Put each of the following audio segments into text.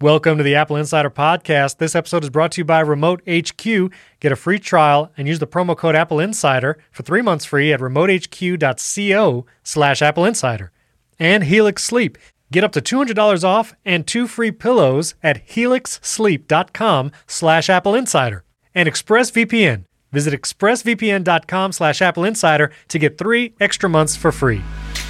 Welcome to the Apple Insider Podcast. This episode is brought to you by Remote HQ. Get a free trial and use the promo code Apple Insider for 3 months free at remotehq.co/Apple Insider. And Helix Sleep. Get up to $200 off and 2 free pillows at helixsleep.com/Apple Insider. And ExpressVPN. Visit expressvpn.com/Apple Insider to get 3 extra months for free.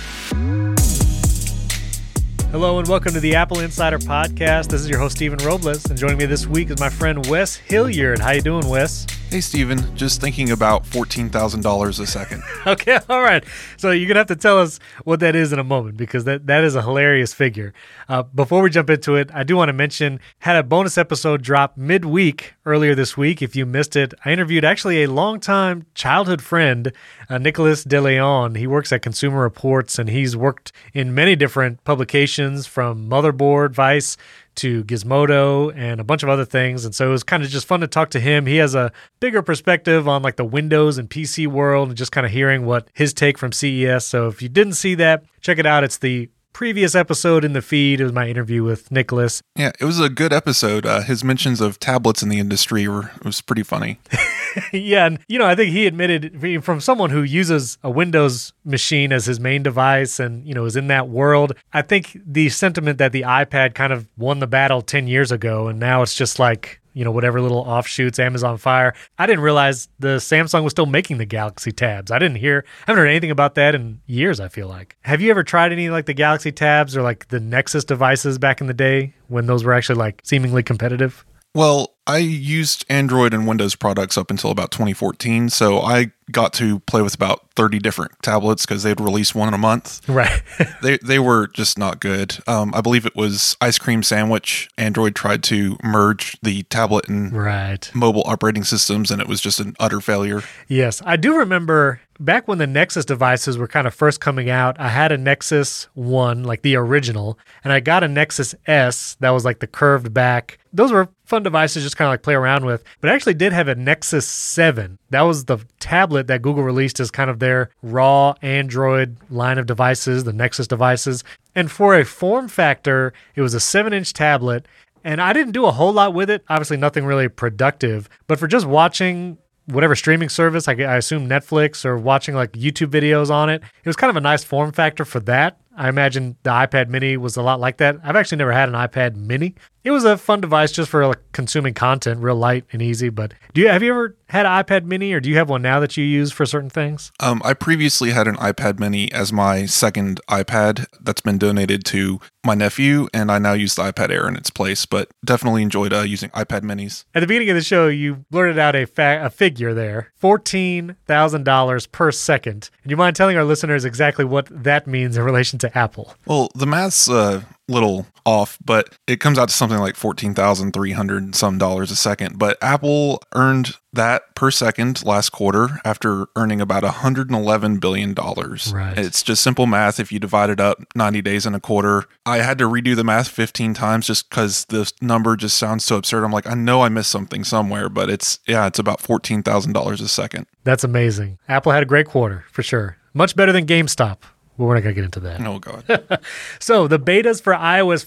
Hello and welcome to the Apple Insider Podcast. This is your host, Stephen Robles, and joining me this week is my friend Wes Hilliard. How you doing, Wes? Hey, Stephen. Just thinking about $14,000 a second. Okay, all right. So you're going to have to tell us what that is in a moment because that is a hilarious figure. Before we jump into it, I do want to mention, had a bonus episode drop midweek earlier this week. If you missed it, I interviewed actually a longtime childhood friend, Nicholas DeLeon. He works at Consumer Reports, and he's worked in many different publications from Motherboard, Vice, to Gizmodo and a bunch of other things. And so it was kind of just fun to talk to him. He has a bigger perspective on like the Windows and PC world and just kind of hearing what his take from CES. So if you didn't see that, check it out. It's the previous episode in the feed. It was my interview with Nicholas. Yeah, it was a good episode. His mentions of tablets in the industry was pretty funny. Yeah, and I think he admitted, from someone who uses a Windows machine as his main device and, is in that world, I think the sentiment that the iPad kind of won the battle 10 years ago, and now it's just like, whatever little offshoots, Amazon Fire. I didn't realize the Samsung was still making the Galaxy Tabs. I haven't heard anything about that in years, I feel like. Have you ever tried any like the Galaxy Tabs or like the Nexus devices back in the day when those were actually like seemingly competitive? Well, I used Android and Windows products up until about 2014, so I got to play with about 30 different tablets because they'd release one in a month. Right. They were just not good. I believe it was Ice Cream Sandwich. Android tried to merge the tablet and mobile operating systems, and it was just an utter failure. Yes, I do remember back when the Nexus devices were kind of first coming out. I had a Nexus 1, like the original, and I got a Nexus S that was like the curved back. Those were fun devices just kind of like play around with, but I actually did have a Nexus 7. That was the tablet that Google released as kind of their raw Android line of devices, the Nexus devices. And for a form factor, it was a 7-inch tablet, and I didn't do a whole lot with it. Obviously, nothing really productive, but for just watching whatever streaming service, I assume Netflix, or watching like YouTube videos on it, it was kind of a nice form factor for that. I imagine the iPad mini was a lot like that. I've actually never had an iPad mini. It was a fun device just for like consuming content, real light and easy. But have you ever had an iPad mini, or do you have one now that you use for certain things? I previously had an iPad mini as my second iPad that's been donated to my nephew, and I now use the iPad Air in its place, but definitely enjoyed using iPad minis. At the beginning of the show, you blurted out a figure there, $14,000 per second. Do you mind telling our listeners exactly what that means in relation to Apple? Well, the math's little off, but it comes out to something like $14,300 some a second. But Apple earned that per second last quarter after earning about $111 billion. Right. It's just simple math. If you divide it up 90 days in a quarter, I had to redo the math 15 times just because the number just sounds so absurd. I'm like, I know I missed something somewhere, but it's about $14,000 a second. That's amazing. Apple had a great quarter for sure. Much better than GameStop. Well, we're not going to get into that. Oh, God. So the betas for iOS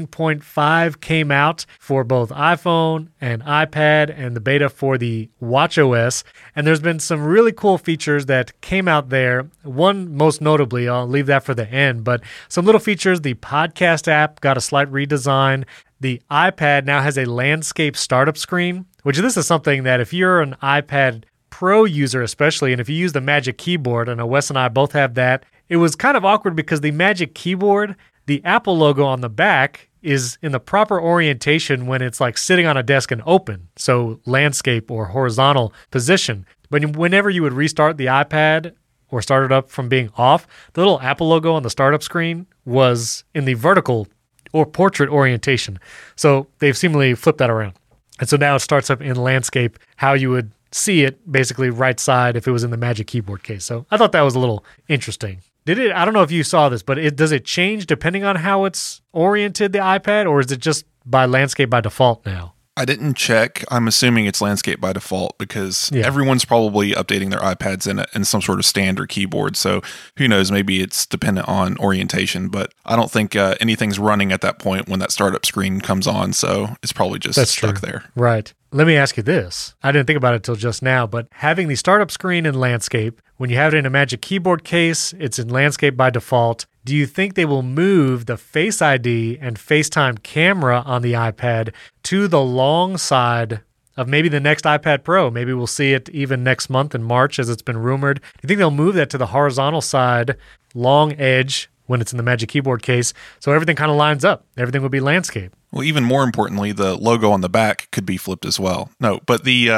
14.5 came out for both iPhone and iPad, and the beta for the watchOS. And there's been some really cool features that came out there. One, most notably, I'll leave that for the end, but some little features. The podcast app got a slight redesign. The iPad now has a landscape startup screen, which this is something that if you're an iPad Pro user especially, and if you use the Magic Keyboard, I know Wes and I both have that, it was kind of awkward because the Magic Keyboard, the Apple logo on the back is in the proper orientation when it's like sitting on a desk and open, so landscape or horizontal position. But whenever you would restart the iPad or start it up from being off, the little Apple logo on the startup screen was in the vertical or portrait orientation. So they've seemingly flipped that around. And so now it starts up in landscape, how you would see it basically right side if it was in the Magic Keyboard case. So I thought that was a little interesting. I don't know if you saw this, but does it change depending on how it's oriented, the iPad, or is it just by landscape by default now? I didn't check. I'm assuming it's landscape by default because everyone's probably updating their iPads in some sort of stand or keyboard. So who knows? Maybe it's dependent on orientation, but I don't think anything's running at that point when that startup screen comes on. So it's probably just stuck there. Right. Let me ask you this. I didn't think about it till just now, but having the startup screen in landscape, when you have it in a Magic Keyboard case, it's in landscape by default. Do you think they will move the Face ID and FaceTime camera on the iPad to the long side of maybe the next iPad Pro? Maybe we'll see it even next month in March, as it's been rumored. Do you think they'll move that to the horizontal side, long edge, when it's in the Magic Keyboard case, so everything kind of lines up? Everything will be landscape. Well, even more importantly, the logo on the back could be flipped as well. No, but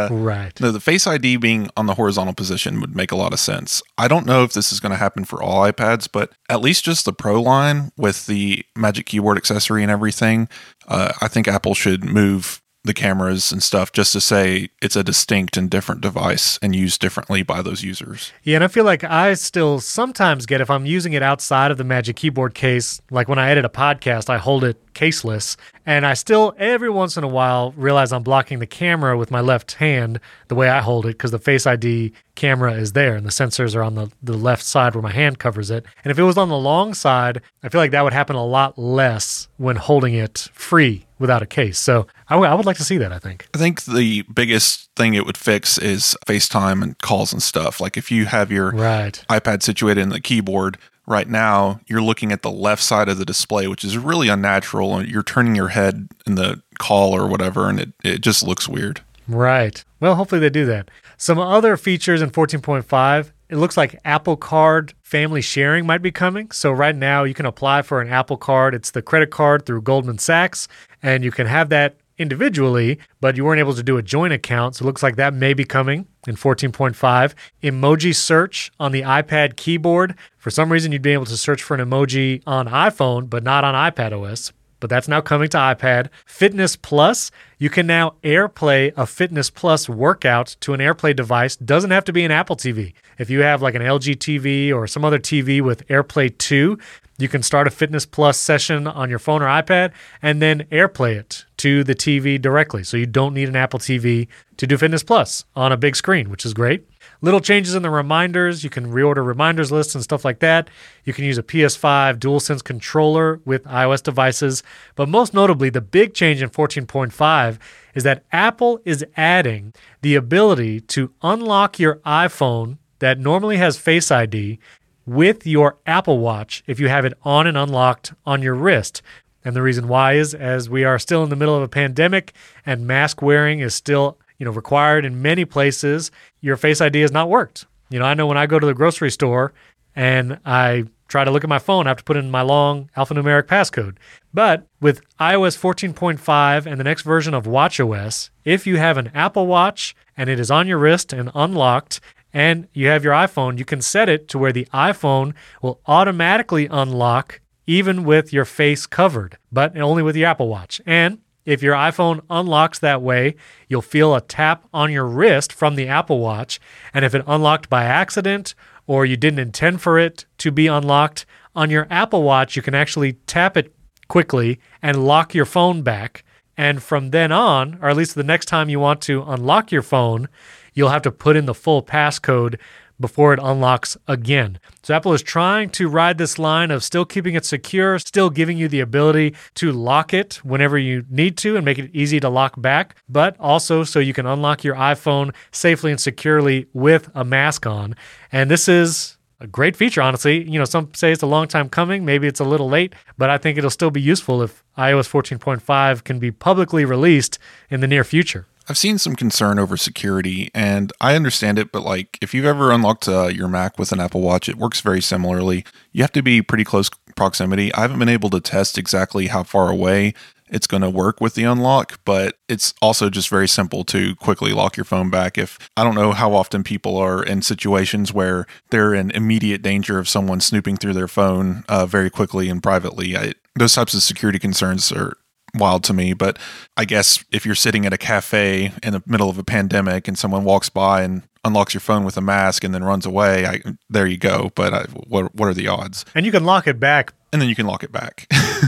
the Face ID being on the horizontal position would make a lot of sense. I don't know if this is going to happen for all iPads, but at least just the Pro line with the Magic Keyboard accessory and everything, I think Apple should move the cameras and stuff just to say it's a distinct and different device and used differently by those users. Yeah, and I feel like I still sometimes get, if I'm using it outside of the Magic Keyboard case, like when I edit a podcast, I hold it caseless, and I still every once in a while realize I'm blocking the camera with my left hand the way I hold it, because the Face ID camera is there and the sensors are on the left side where my hand covers it. And if it was on the long side, I feel like that would happen a lot less when holding it free without a case. So I would like to see that, I think. I think the biggest thing it would fix is FaceTime and calls and stuff. Like if you have your iPad situated in the keyboard, right now you're looking at the left side of the display, which is really unnatural. You're turning your head in the call or whatever, and it just looks weird. Right. Well, hopefully they do that. Some other features in 14.5, it looks like Apple Card family sharing might be coming. So right now you can apply for an Apple Card. It's the credit card through Goldman Sachs, and you can have that individually, but you weren't able to do a joint account. So it looks like that may be coming in 14.5. Emoji search on the iPad keyboard. For some reason, you'd be able to search for an emoji on iPhone, but not on iPadOS. But that's now coming to iPad. Fitness Plus, you can now AirPlay a Fitness Plus workout to an AirPlay device. Doesn't have to be an Apple TV. If you have like an LG TV or some other TV with AirPlay 2, you can start a Fitness Plus session on your phone or iPad and then AirPlay it to the TV directly. So you don't need an Apple TV to do Fitness Plus on a big screen, which is great. Little changes in the reminders. You can reorder reminders lists and stuff like that. You can use a PS5 DualSense controller with iOS devices. But most notably, the big change in 14.5 is that Apple is adding the ability to unlock your iPhone that normally has Face ID with your Apple Watch if you have it on and unlocked on your wrist. And the reason why is, as we are still in the middle of a pandemic and mask wearing is still required in many places, your Face ID has not worked. I know when I go to the grocery store and I try to look at my phone, I have to put in my long alphanumeric passcode. But with iOS 14.5 and the next version of watchOS, if you have an Apple Watch and it is on your wrist and unlocked, and you have your iPhone, you can set it to where the iPhone will automatically unlock even with your face covered, but only with your Apple Watch. And if your iPhone unlocks that way, you'll feel a tap on your wrist from the Apple Watch. And if it unlocked by accident or you didn't intend for it to be unlocked, on your Apple Watch, you can actually tap it quickly and lock your phone back. And from then on, or at least the next time you want to unlock your phone, you'll have to put in the full passcode before it unlocks again. So Apple is trying to ride this line of still keeping it secure, still giving you the ability to lock it whenever you need to and make it easy to lock back, but also so you can unlock your iPhone safely and securely with a mask on. And this is a great feature, honestly. Some say it's a long time coming. Maybe it's a little late, but I think it'll still be useful if iOS 14.5 can be publicly released in the near future. I've seen some concern over security, and I understand it, but if you've ever unlocked your Mac with an Apple Watch, it works very similarly. You have to be pretty close proximity. I haven't been able to test exactly how far away it's going to work with the unlock, but it's also just very simple to quickly lock your phone back. I don't know how often people are in situations where they're in immediate danger of someone snooping through their phone very quickly and privately. Those types of security concerns are wild to me, but I guess if you're sitting at a cafe in the middle of a pandemic and someone walks by and unlocks your phone with a mask and then runs away, there you go. But what are the odds? And you can lock it back. And then you can lock it back.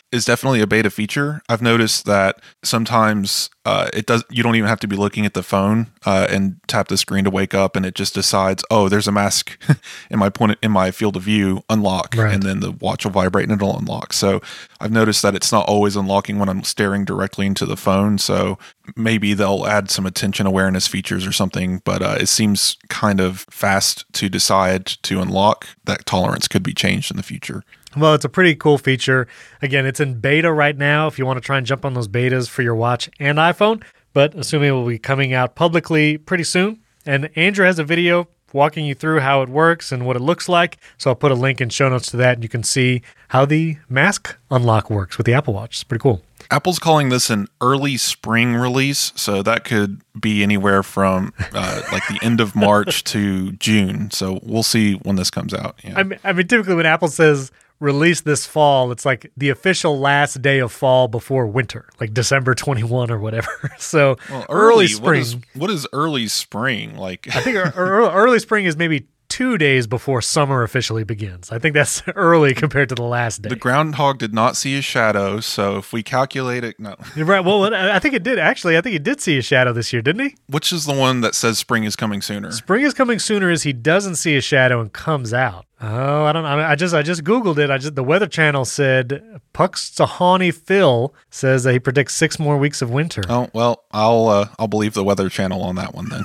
is definitely a beta feature. I've noticed that sometimes you don't even have to be looking at the phone and tap the screen to wake up, and it just decides, oh, there's a mask in my field of view, unlock, Right. and then the watch will vibrate and it'll unlock. So I've noticed that it's not always unlocking when I'm staring directly into the phone. So maybe they'll add some attention awareness features or something, but it seems kind of fast to decide to unlock. That tolerance could be changed in the future. Well, it's a pretty cool feature. Again, it's in beta right now if you want to try and jump on those betas for your watch and iPhone, but assuming it will be coming out publicly pretty soon. And Andrew has a video walking you through how it works and what it looks like. So I'll put a link in show notes to that, and you can see how the mask unlock works with the Apple Watch. It's pretty cool. Apple's calling this an early spring release, so that could be anywhere from like the end of March to June. So we'll see when this comes out. Yeah. I mean, typically when Apple says release this fall, it's like the official last day of fall before winter, like December 21 or whatever. So early spring. What is early spring? Like, I think early spring is maybe 2 days before summer officially begins. I think that's early compared to the last day. The groundhog did not see a shadow, so if we calculate it, no. Right. Well, I think it did actually. I think he did see a shadow this year, didn't he? Which is the one that says spring is coming sooner? Spring is coming sooner is he doesn't see a shadow and comes out. Oh, I don't know. I just Googled it. The Weather Channel said Puxtahawny Phil says that he predicts 6 more weeks of winter. Oh, well, I'll believe the Weather Channel on that one then.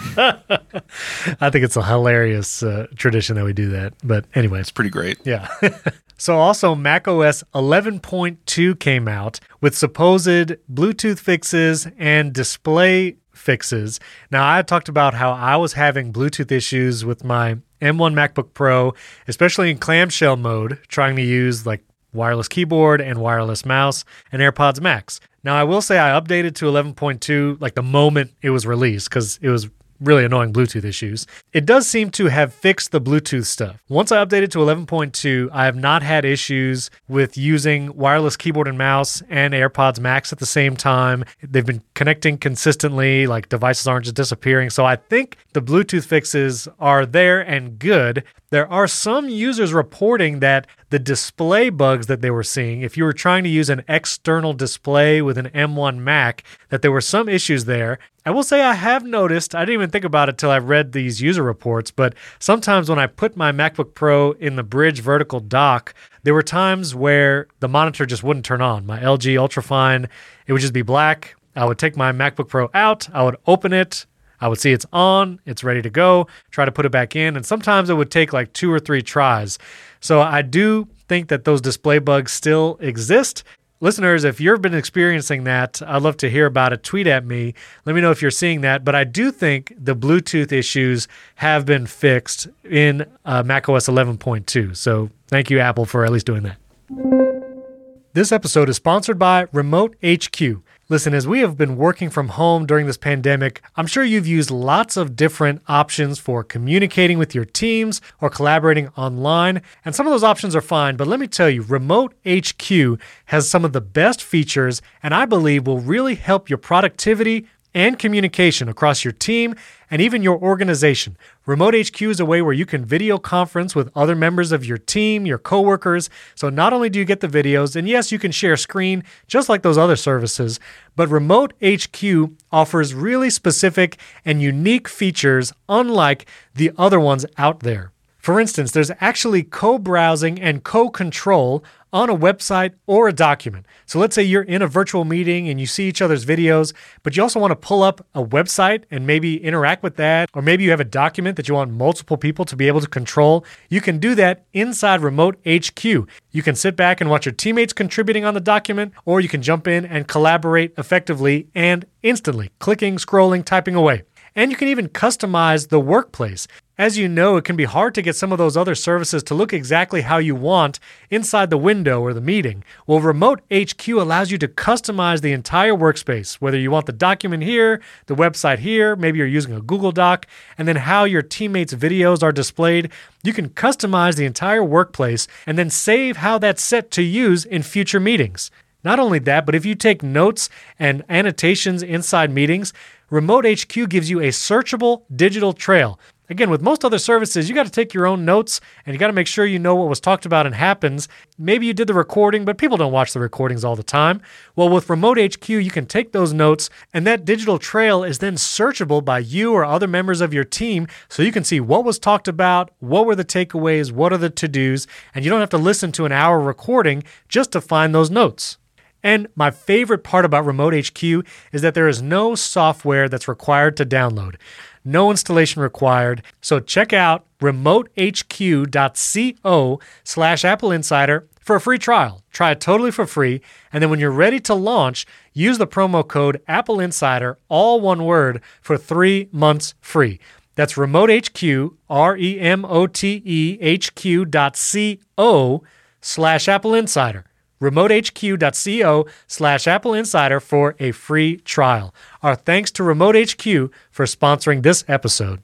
I think it's a hilarious tradition that we do that. But anyway. It's pretty great. Yeah. So also macOS 11.2 came out with supposed Bluetooth fixes and display fixes. Now, I talked about how I was having Bluetooth issues with my M1 MacBook Pro, especially in clamshell mode, trying to use like wireless keyboard and wireless mouse and AirPods Max. Now, I will say I updated to 11.2 like the moment it was released because it was really annoying Bluetooth issues. It does seem to have fixed the Bluetooth stuff. Once I updated to 11.2, I have not had issues with using wireless keyboard and mouse and AirPods Max at the same time. They've been connecting consistently, like devices aren't just disappearing. So I think the Bluetooth fixes are there and good. There are some users reporting that the display bugs that they were seeing, if you were trying to use an external display with an M1 Mac, that there were some issues there. I will say I have noticed, I didn't even think about it till I read these user reports, but sometimes when I put my MacBook Pro in the bridge vertical dock, there were times where the monitor just wouldn't turn on. My LG Ultrafine, it would just be black. I would take my MacBook Pro out, I would open it, I would see it's on, it's ready to go, try to put it back in, and sometimes it would take like 2 or 3 tries. So I do think that those display bugs still exist. Listeners, if you've been experiencing that, I'd love to hear about it. Tweet at me. Let me know if you're seeing that. But I do think the Bluetooth issues have been fixed in macOS 11.2. So thank you, Apple, for at least doing that. This episode is sponsored by Remote HQ. Listen, as we have been working from home during this pandemic, I'm sure you've used lots of different options for communicating with your teams or collaborating online, and some of those options are fine, but let me tell you, Remote HQ has some of the best features and I believe will really help your productivity and communication across your team and even your organization. Remote HQ is a way where you can video conference with other members of your team, your coworkers. So not only do you get the videos, and yes, you can share screen just like those other services, but Remote HQ offers really specific and unique features unlike the other ones out there. For instance, there's actually co-browsing and co-control on a website or a document. So let's say you're in a virtual meeting and you see each other's videos, but you also want to pull up a website and maybe interact with that, or maybe you have a document that you want multiple people to be able to control. You can do that inside Remote HQ. You can sit back and watch your teammates contributing on the document, or you can jump in and collaborate effectively and instantly, clicking, scrolling, typing away. And you can even customize the workplace. As you know, it can be hard to get some of those other services to look exactly how you want inside the window or the meeting. Well, Remote HQ allows you to customize the entire workspace, whether you want the document here, the website here, maybe you're using a Google Doc, and then how your teammates' videos are displayed. You can customize the entire workplace and then save how that's set to use in future meetings. Not only that, but if you take notes and annotations inside meetings, Remote HQ gives you a searchable digital trail. again, with most other services, you got to take your own notes and you got to make sure you know what was talked about and happens. Maybe you did the recording, but people don't watch the recordings all the time. Well, with Remote HQ, you can take those notes and that digital trail is then searchable by you or other members of your team so you can see what was talked about, what were the takeaways, what are the to-dos, and you don't have to listen to an hour recording just to find those notes. And my favorite part about Remote HQ is that there is no software that's required to download. No installation required. So check out remotehq.co/Apple Insider for a free trial. Try it totally for free. And then when you're ready to launch, use the promo code Apple Insider, all one word, for 3 months free. That's Remote HQ, remotehq.co/Apple Insider. remotehq.co/Apple Insider for a free trial. Our thanks to Remote HQ for sponsoring this episode.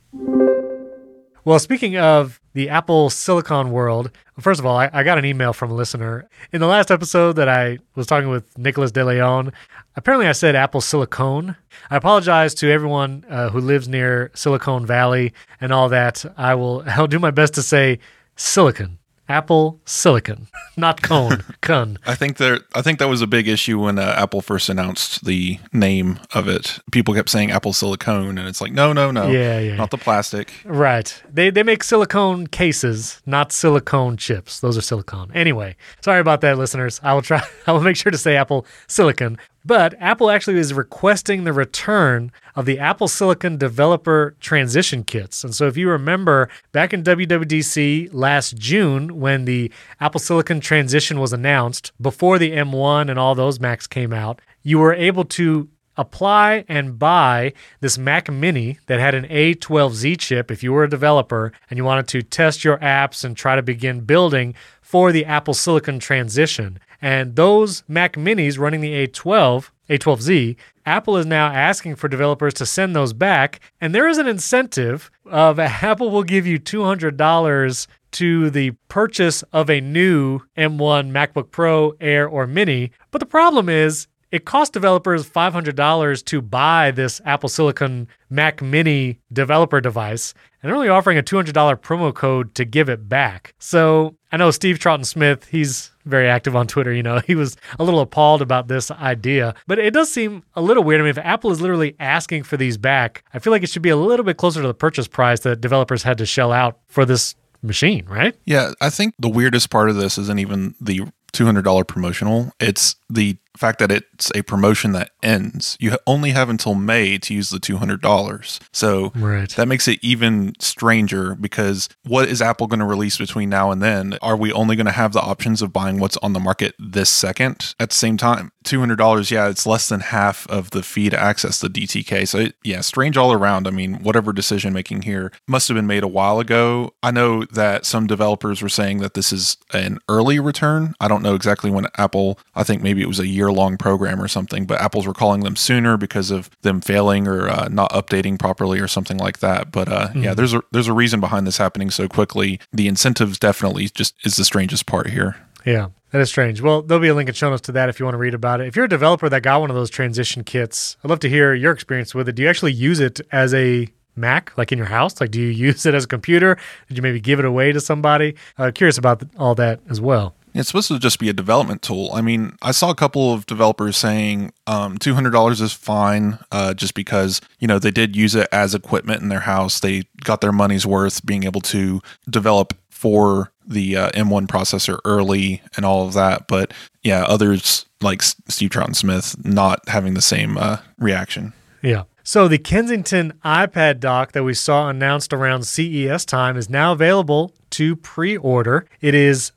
Well, speaking of the Apple Silicon world, first of all, I got an email from a listener. In the last episode that I was talking with Nicholas De Leon, apparently I said Apple Silicone. I apologize to everyone who lives near Silicon Valley and all that. I'll do my best to say silicon. Apple Silicon, not cone. Cun. I think that was a big issue when Apple first announced the name of it. People kept saying Apple Silicone, and it's like, no, yeah, not the plastic. Right. They make silicone cases, not silicone chips. Those are silicone. Anyway, sorry about that, listeners. I will make sure to say Apple Silicon. But Apple actually is requesting the return of the Apple Silicon developer transition kits. And so if you remember back in WWDC last June when the Apple Silicon transition was announced, before the M1 and all those Macs came out, you were able to apply and buy this Mac Mini that had an A12Z chip if you were a developer and you wanted to test your apps and try to begin building for the Apple Silicon transition. And those Mac Minis running the A12Z, Apple is now asking for developers to send those back. And there is an incentive of Apple will give you $200 to the purchase of a new M1 MacBook Pro, Air, or Mini. But the problem is it costs developers $500 to buy this Apple Silicon Mac Mini developer device, and they're only offering a $200 promo code to give it back. So I know Steve Troughton-Smith, he's very active on Twitter, he was a little appalled about this idea, but it does seem a little weird. I mean, if Apple is literally asking for these back, I feel like it should be a little bit closer to the purchase price that developers had to shell out for this machine, right? Yeah, I think the weirdest part of this isn't even the $200 promotional. It's the fact that it's a promotion that ends. You only have until May to use the $200. So that makes it even stranger because what is Apple going to release between now and then? Are we only going to have the options of buying what's on the market this second at the same time? $200, yeah, it's less than half of the fee to access the DTK. So strange all around. I mean, whatever decision making here must have been made a while ago. I know that some developers were saying that this is an early return. I don't know exactly when Apple, I think maybe it was a year-long program or something, but Apple's recalling them sooner because of them failing or not updating properly or something like that. But there's a reason behind this happening so quickly. The incentives definitely just is the strangest part here. Yeah, that is strange. Well, there'll be a link in show notes to that if you want to read about it. If you're a developer that got one of those transition kits, I'd love to hear your experience with it. Do you actually use it as a Mac, like in your house? Like, do you use it as a computer? Did you maybe give it away to somebody? Curious about all that as well. It's supposed to just be a development tool. I mean, I saw a couple of developers saying $200 is fine just because, they did use it as equipment in their house. They got their money's worth being able to develop for the M1 processor early and all of that. But yeah, others like Steve Troughton-Smith not having the same reaction. Yeah. So the Kensington iPad dock that we saw announced around CES time is now available to pre-order. It is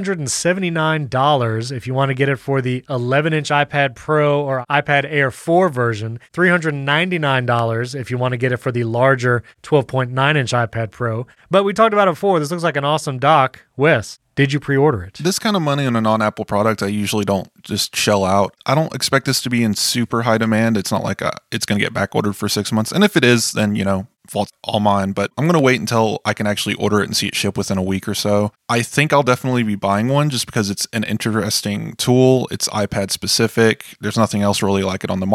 $379 if you want to get it for the 11-inch iPad Pro or iPad Air 4 version, $399 if you want to get it for the larger 12.9-inch iPad Pro. But we talked about it before. This looks like an awesome dock. Wes, did you pre-order it? This kind of money on a non-Apple product, I usually don't just shell out. I don't expect this to be in super high demand. It's not like it's going to get back ordered for 6 months. And if it is, then, fault's all mine. But I'm going to wait until I can actually order it and see it ship within a week or so. I think I'll definitely be buying one just because it's an interesting tool. It's iPad specific. There's nothing else really like it on the market.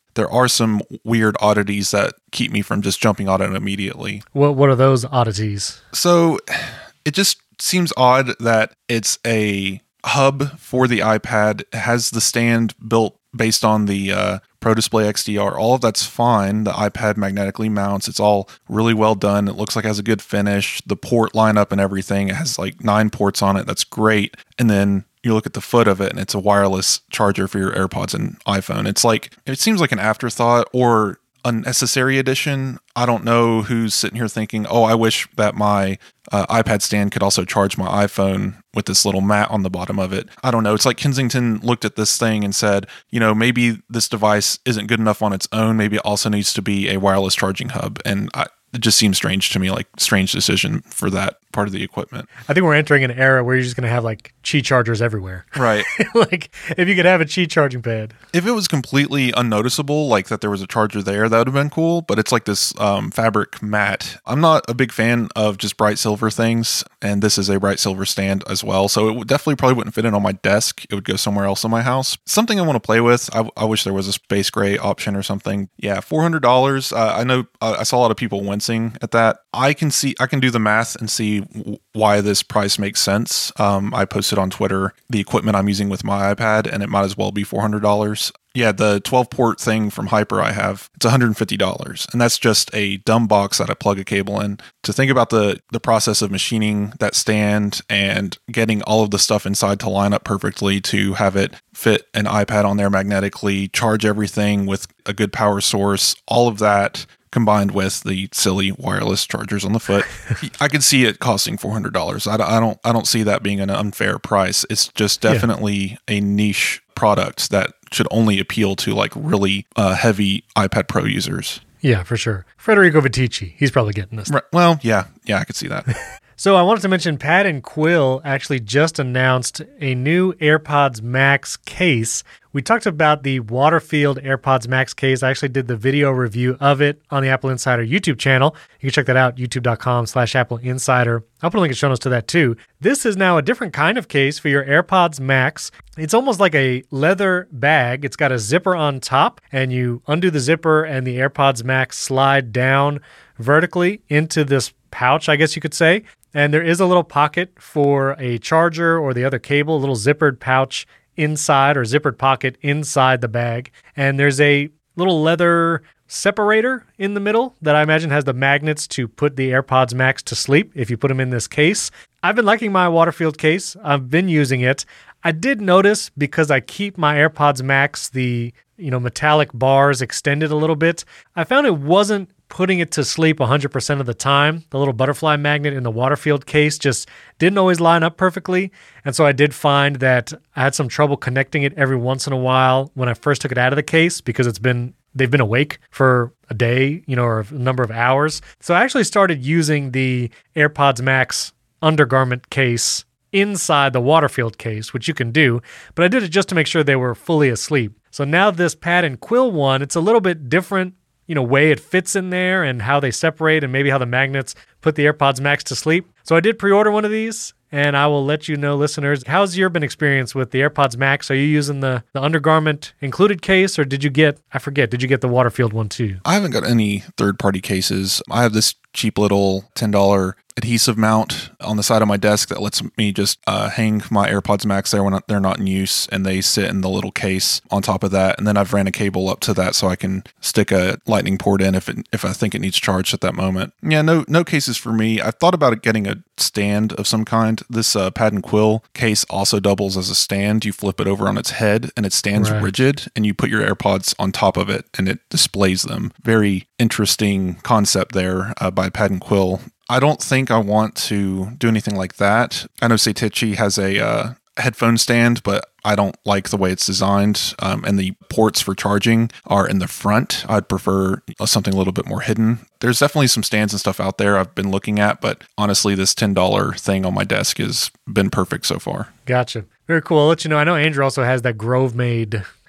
there are some weird oddities that keep me from just jumping on it immediately. What are those oddities? So it just seems odd that it's a hub for the iPad. It has the stand built based on the Pro Display XDR. All of that's fine. The iPad magnetically mounts. It's all really well done. It looks like it has a good finish. The port lineup and everything, it has like 9 ports on it. That's great. And then you look at the foot of it and it's a wireless charger for your AirPods and iPhone. It's like, it seems like an afterthought or unnecessary addition. I don't know who's sitting here thinking, oh, I wish that my iPad stand could also charge my iPhone with this little mat on the bottom of it. I don't know. It's like Kensington looked at this thing and said, maybe this device isn't good enough on its own. Maybe it also needs to be a wireless charging hub. And it just seems strange to me, like strange decision for that part of the equipment. I think we're entering an era where you're just going to have like Qi chargers everywhere. Right. Like if you could have a Qi charging pad. If it was completely unnoticeable, like that there was a charger there, that would have been cool. But it's like this fabric mat. I'm not a big fan of just bright silver things. And this is a bright silver stand as well. So it definitely probably wouldn't fit in on my desk. It would go somewhere else in my house. Something I want to play with. I wish there was a space gray option or something. Yeah, $400. I know I saw a lot of people wincing at that. I can do the math and see why this price makes sense. I posted on Twitter the equipment I'm using with my iPad, and it might as well be $400. Yeah, the 12-port thing from Hyper I have, it's $150. And that's just a dumb box that I plug a cable in. To think about the process of machining that stand and getting all of the stuff inside to line up perfectly to have it fit an iPad on there magnetically, charge everything with a good power source, all of that combined with the silly wireless chargers on the foot, I could see it costing $400. I don't see that being an unfair price. It's just definitely a niche product that should only appeal to like really heavy iPad Pro users. Yeah, for sure. Federico Viticci, he's probably getting this. Right. Well, yeah, I could see that. So I wanted to mention Pat and Quill actually just announced a new AirPods Max case. We talked about the Waterfield AirPods Max case. I actually did the video review of it on the Apple Insider YouTube channel. You can check that out, youtube.com/Apple Insider. I'll put a link in show notes to that too. This is now a different kind of case for your AirPods Max. It's almost like a leather bag. It's got a zipper on top, and you undo the zipper and the AirPods Max slide down vertically into this pouch, I guess you could say. And there is a little pocket for a charger or the other cable, a little zippered pouch inside or zippered pocket inside the bag. And there's a little leather separator in the middle that I imagine has the magnets to put the AirPods Max to sleep if you put them in this case. I've been liking my Waterfield case. I've been using it. I did notice, because I keep my AirPods Max, the metallic bars extended a little bit, I found it wasn't putting it to sleep 100% of the time. The little butterfly magnet in the Waterfield case just didn't always line up perfectly. And so I did find that I had some trouble connecting it every once in a while when I first took it out of the case, because they've been awake for a day, or a number of hours. So I actually started using the AirPods Max undergarment case inside the Waterfield case, which you can do, but I did it just to make sure they were fully asleep. So now this Pat and Quill one, it's a little bit different, way it fits in there and how they separate and maybe how the magnets put the AirPods Max to sleep. So I did pre-order one of these, and I will let you know, listeners, how's your experience with the AirPods Max? Are you using the undergarment included case, or did you get the Waterfield one too? I haven't got any third-party cases. I have this cheap little $10 adhesive mount on the side of my desk that lets me just hang my AirPods Max there when they're not in use, and they sit in the little case on top of that. And then I've ran a cable up to that so I can stick a lightning port in if I think it needs charged at that moment. Yeah, no cases for me. I thought about getting a stand of some kind. This Pat and Quill case also doubles as a stand. You flip it over on its head and it stands rigid, and you put your AirPods on top of it and it displays them. Very interesting concept there by Pat and Quill. I don't think I want to do anything like that. I know Satechi has a headphone stand, but I don't like the way it's designed, and the ports for charging are in the front. I'd prefer something a little bit more hidden. There's definitely some stands and stuff out there I've been looking at, but honestly, this $10 thing on my desk has been perfect so far. Gotcha. Very cool. I'll let you know, I know Andrew also has that Grove Made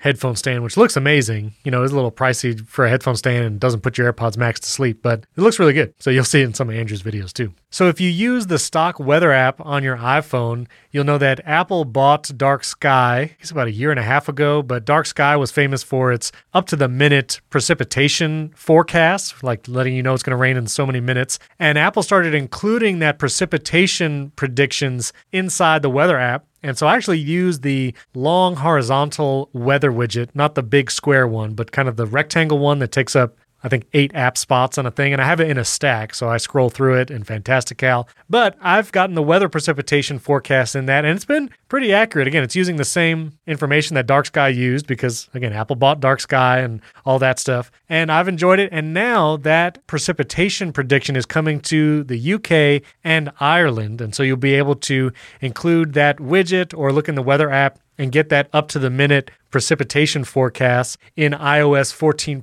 headphone stand, which looks amazing. It's a little pricey for a headphone stand and doesn't put your AirPods Max to sleep, but it looks really good. So you'll see it in some of Andrew's videos too. So if you use the stock weather app on your iPhone, you'll know that Apple bought Dark Sky, it's about a year and a half ago, but Dark Sky was famous for its up-to-the-minute precipitation forecast, like letting you know it's going to rain in so many minutes. And Apple started including that precipitation predictions inside the weather app. And so I actually use the long horizontal weather widget, not the big square one, but kind of the rectangle one that takes up, I think, 8 app spots on a thing. And I have it in a stack, so I scroll through it in Fantastical. But I've gotten the weather precipitation forecast in that, and it's been pretty accurate. Again, it's using the same information that Dark Sky used because, again, Apple bought Dark Sky and all that stuff. And I've enjoyed it. And now that precipitation prediction is coming to the UK and Ireland. And so you'll be able to include that widget or look in the weather app and get that up-to-the-minute precipitation forecast in iOS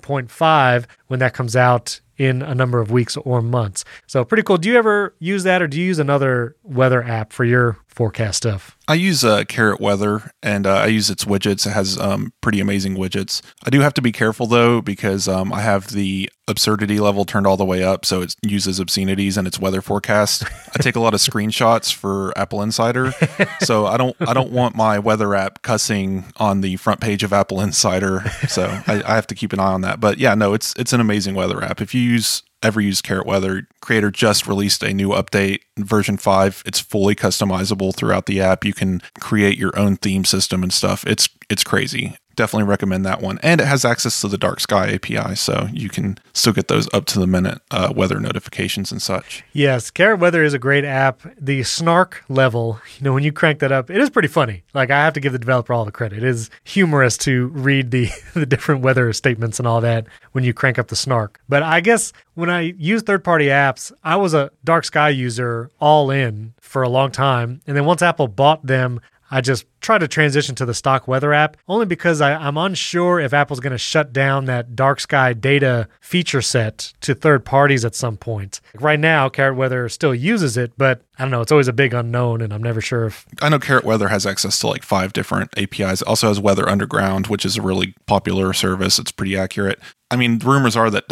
14.5 when that comes out in a number of weeks or months. So pretty cool. Do you ever use that, or do you use another weather app for your forecast stuff? I use Carrot Weather, and I use its widgets. It has pretty amazing widgets. I do have to be careful, though, because I have the absurdity level turned all the way up, so it uses obscenities in its weather forecast. I take a lot of screenshots for Apple Insider, so I don't want my weather app cussing on the front page of Apple Insider, so I have to keep an eye on that. But yeah, no, it's an amazing weather app. If you ever use Carrot Weather, Creator just released a new update, version 5. It's fully customizable throughout the app. You can create your own theme system and stuff. It's crazy. Definitely recommend that one. And it has access to the Dark Sky API, so you can still get those up-to-the-minute weather notifications and such. Yes, Carrot Weather is a great app. The snark level, when you crank that up, it is pretty funny. Like, I have to give the developer all the credit. It is humorous to read the different weather statements and all that when you crank up the snark. But I guess when I use third-party apps, I was a Dark Sky user all in for a long time. And then once Apple bought them, I just try to transition to the stock weather app, only because I'm unsure if Apple's going to shut down that Dark Sky data feature set to third parties at some point. Right now, Carrot Weather still uses it, but I don't know. It's always a big unknown, and I'm never sure if... I know Carrot Weather has access to like 5 different APIs. It also has Weather Underground, which is a really popular service. It's pretty accurate. I mean, rumors are that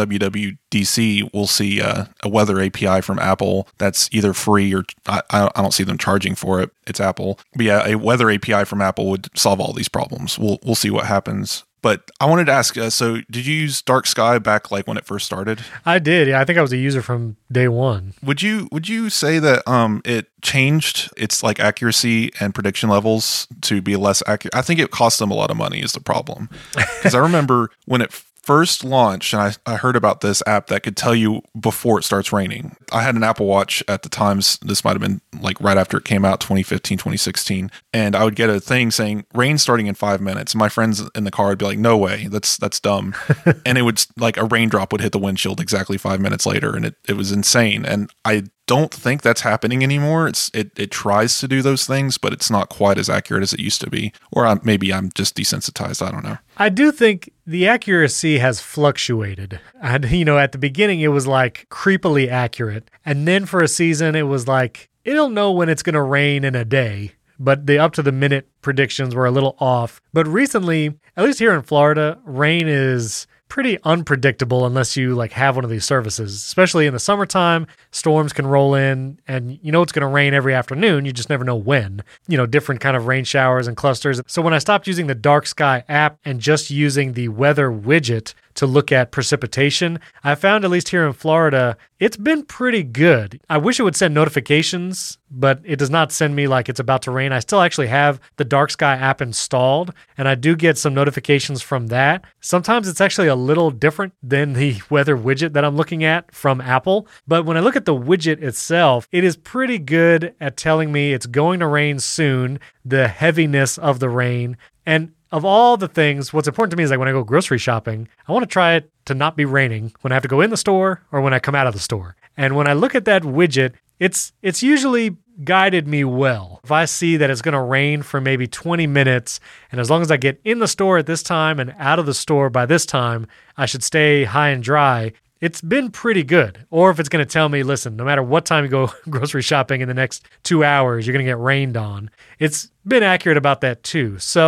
WWDC will see a weather API from Apple that's either free or I don't see them charging for it. It's Apple. But yeah, a weather API from Apple would solve all these problems. We'll see what happens. But I wanted to ask, so did you use Dark Sky back like when it first started? I did. Yeah, I think I was a user from day one. Would you say that it changed its like accuracy and prediction levels to be less accurate? I think it cost them a lot of money is the problem. Because I remember when it first launched, and I heard about this app that could tell you before it starts raining. I had an Apple Watch at the time. This might have been like right after it came out, 2015, 2016. And I would get a thing saying rain starting in 5 minutes. And my friends in the car would be like, no way, that's dumb. And it would like a raindrop would hit the windshield exactly 5 minutes later. And it was insane. And I don't think that's happening anymore. It tries to do those things, but it's not quite as accurate as it used to be. Or maybe I'm just desensitized. I don't know. I do think the accuracy has fluctuated. And, at the beginning, it was like creepily accurate. And then for a season, it was like, it'll know when it's going to rain in a day. But the up-to-the-minute predictions were a little off. But recently, at least here in Florida, rain is pretty unpredictable unless you have one of these services, especially in the summertime. Storms can roll in and it's going to rain every afternoon. You just never know when, different kind of rain showers and clusters. So when I stopped using the Dark Sky app and just using the weather widget to look at precipitation, I found, at least here in Florida, it's been pretty good. I wish it would send notifications, but it does not send me like it's about to rain. I still actually have the Dark Sky app installed, and I do get some notifications from that. Sometimes it's actually a little different than the weather widget that I'm looking at from Apple. But when I look at the widget itself, it is pretty good at telling me it's going to rain soon, the heaviness of the rain. And of all the things, what's important to me is like when I go grocery shopping, I want to try it to not be raining when I have to go in the store or when I come out of the store. And when I look at that widget, it's usually guided me well. If I see that it's going to rain for maybe 20 minutes, and as long as I get in the store at this time and out of the store by this time, I should stay high and dry. It's been pretty good. Or if it's going to tell me, listen, no matter what time you go grocery shopping in the next 2 hours, you're going to get rained on. It's been accurate about that too. So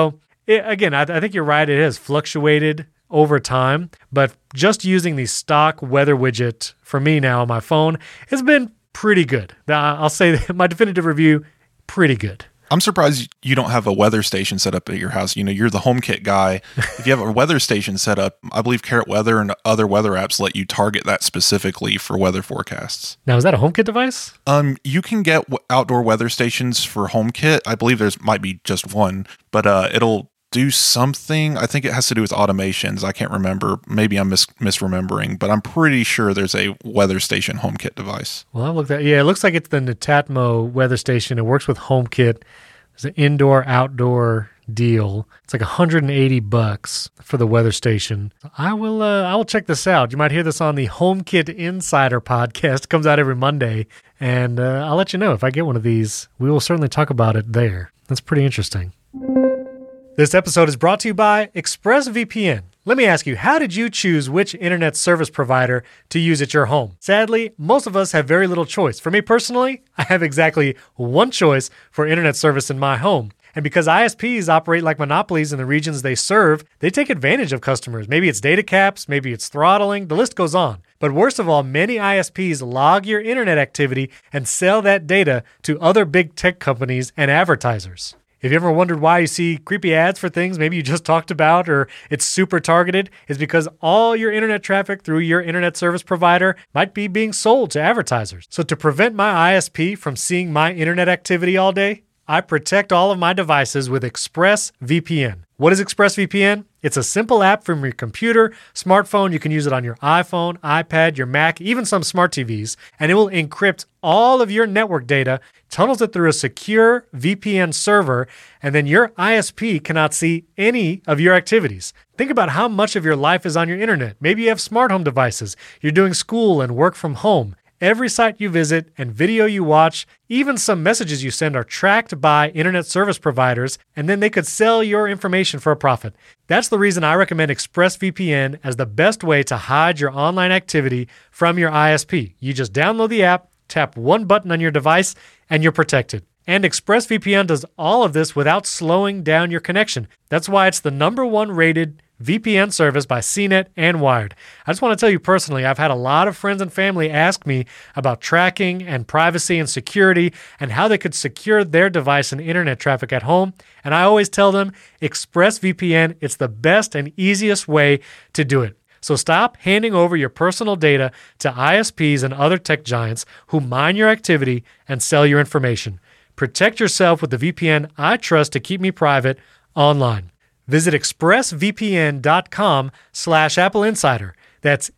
Again, I think you're right. It has fluctuated over time, but just using the stock weather widget for me now on my phone has been pretty good. I'll say that my definitive review, pretty good. I'm surprised you don't have a weather station set up at your house. You know, you're the HomeKit guy. If you have a weather station set up, I believe Carrot Weather and other weather apps let you target that specifically for weather forecasts. Now, is that a HomeKit device? You can get outdoor weather stations for HomeKit. I believe there's might be just one, but it'll do something. I think it has to do with automations. I can't remember. Maybe I'm misremembering, but I'm pretty sure there's a weather station HomeKit device. Well, I looked at it looks like it's the Netatmo weather station. It works with HomeKit. It's an indoor-outdoor deal. It's like $180 for the weather station. I will check this out. You might hear this on the HomeKit Insider podcast. It comes out every Monday, and I'll let you know if I get one of these. We will certainly talk about it there. That's pretty interesting. This episode is brought to you by ExpressVPN. Let me ask you, how did you choose which internet service provider to use at your home? Sadly, most of us have very little choice. For me personally, I have exactly one choice for internet service in my home. And because ISPs operate like monopolies in the regions they serve, they take advantage of customers. Maybe it's data caps, maybe it's throttling, the list goes on. But worst of all, many ISPs log your internet activity and sell that data to other big tech companies and advertisers. If you ever wondered why you see creepy ads for things maybe you just talked about or it's super targeted, it's because all your internet traffic through your internet service provider might be being sold to advertisers. So to prevent my ISP from seeing my internet activity all day, I protect all of my devices with ExpressVPN. What is ExpressVPN? It's a simple app from your computer, smartphone. You can use it on your iPhone, iPad, your Mac, even some smart TVs, and it will encrypt all of your network data, tunnels it through a secure VPN server, and then your ISP cannot see any of your activities. Think about how much of your life is on your internet. Maybe you have smart home devices. You're doing school and work from home. Every site you visit and video you watch, even some messages you send are tracked by internet service providers, and then they could sell your information for a profit. That's the reason I recommend ExpressVPN as the best way to hide your online activity from your ISP. You just download the app, tap one button on your device, and you're protected. And ExpressVPN does all of this without slowing down your connection. That's why it's the #1 rated VPN service by CNET and Wired. I just want to tell you personally, I've had a lot of friends and family ask me about tracking and privacy and security and how they could secure their device and internet traffic at home. And I always tell them, ExpressVPN, it's the best and easiest way to do it. So stop handing over your personal data to ISPs and other tech giants who mine your activity and sell your information. Protect yourself with the VPN I trust to keep me private online. Visit expressvpn.com/Apple Insider. That's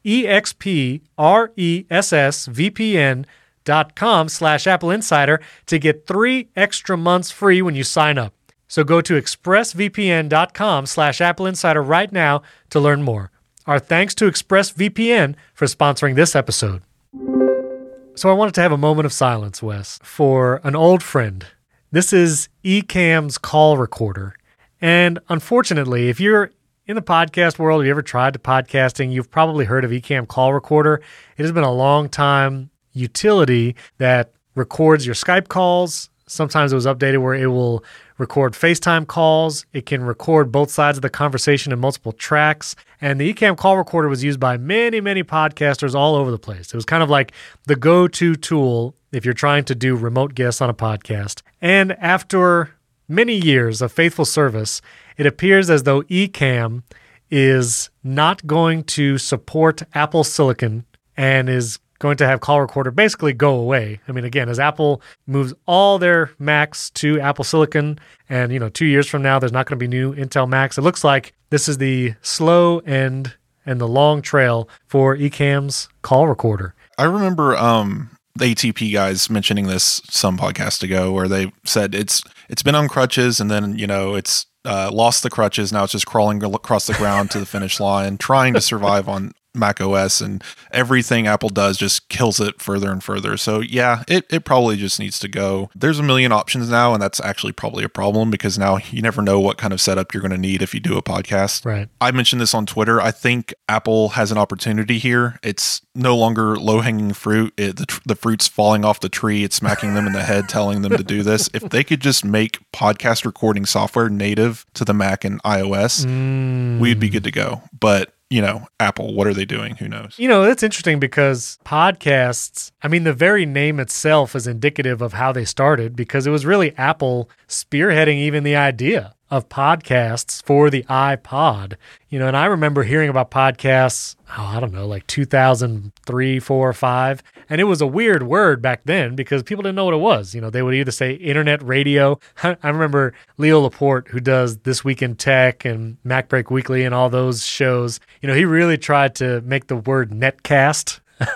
expressvpn.com/Apple Insider to get 3 extra months free when you sign up. So go to expressvpn.com/Apple Insider right now to learn more. Our thanks to ExpressVPN for sponsoring this episode. So I wanted to have a moment of silence, Wes, for an old friend. This is Ecamm's call recorder. And unfortunately, if you're in the podcast world, you ever tried to podcasting, you've probably heard of Ecamm Call Recorder. It has been a long time utility that records your Skype calls. Sometimes it was updated where it will record FaceTime calls. It can record both sides of the conversation in multiple tracks. And the Ecamm Call Recorder was used by many, many podcasters all over the place. It was kind of like the go-to tool if you're trying to do remote guests on a podcast. And after many years of faithful service, it appears as though Ecamm is not going to support Apple Silicon and is going to have Call Recorder basically go away. I mean, again, as Apple moves all their Macs to Apple Silicon, and 2 years from now, there's not going to be new Intel Macs. It looks like this is the slow end and the long trail for Ecamm's Call Recorder. I remember the ATP guys mentioning this some podcast ago, where they said it's been on crutches, and then it's lost the crutches. Now it's just crawling across the ground to the finish line, trying to survive on Mac OS, and everything Apple does just kills it further and further. So yeah, it probably just needs to go. There's a million options now, and that's actually probably a problem because now you never know what kind of setup you're going to need if you do a podcast. Right. I mentioned this on Twitter. I think Apple has an opportunity here. It's no longer low-hanging fruit. The fruit's falling off the tree. It's smacking them in the head, telling them to do this. If they could just make podcast recording software native to the Mac and iOS, we'd be good to go. But Apple, what are they doing? Who knows? It's interesting because podcasts, the very name itself is indicative of how they started because it was really Apple spearheading even the idea of podcasts for the iPod. And I remember hearing about podcasts, like 2003, 4, 5. And it was a weird word back then because people didn't know what it was. They would either say internet radio. I remember Leo Laporte, who does This Week in Tech and MacBreak Weekly and all those shows. He really tried to make the word netcast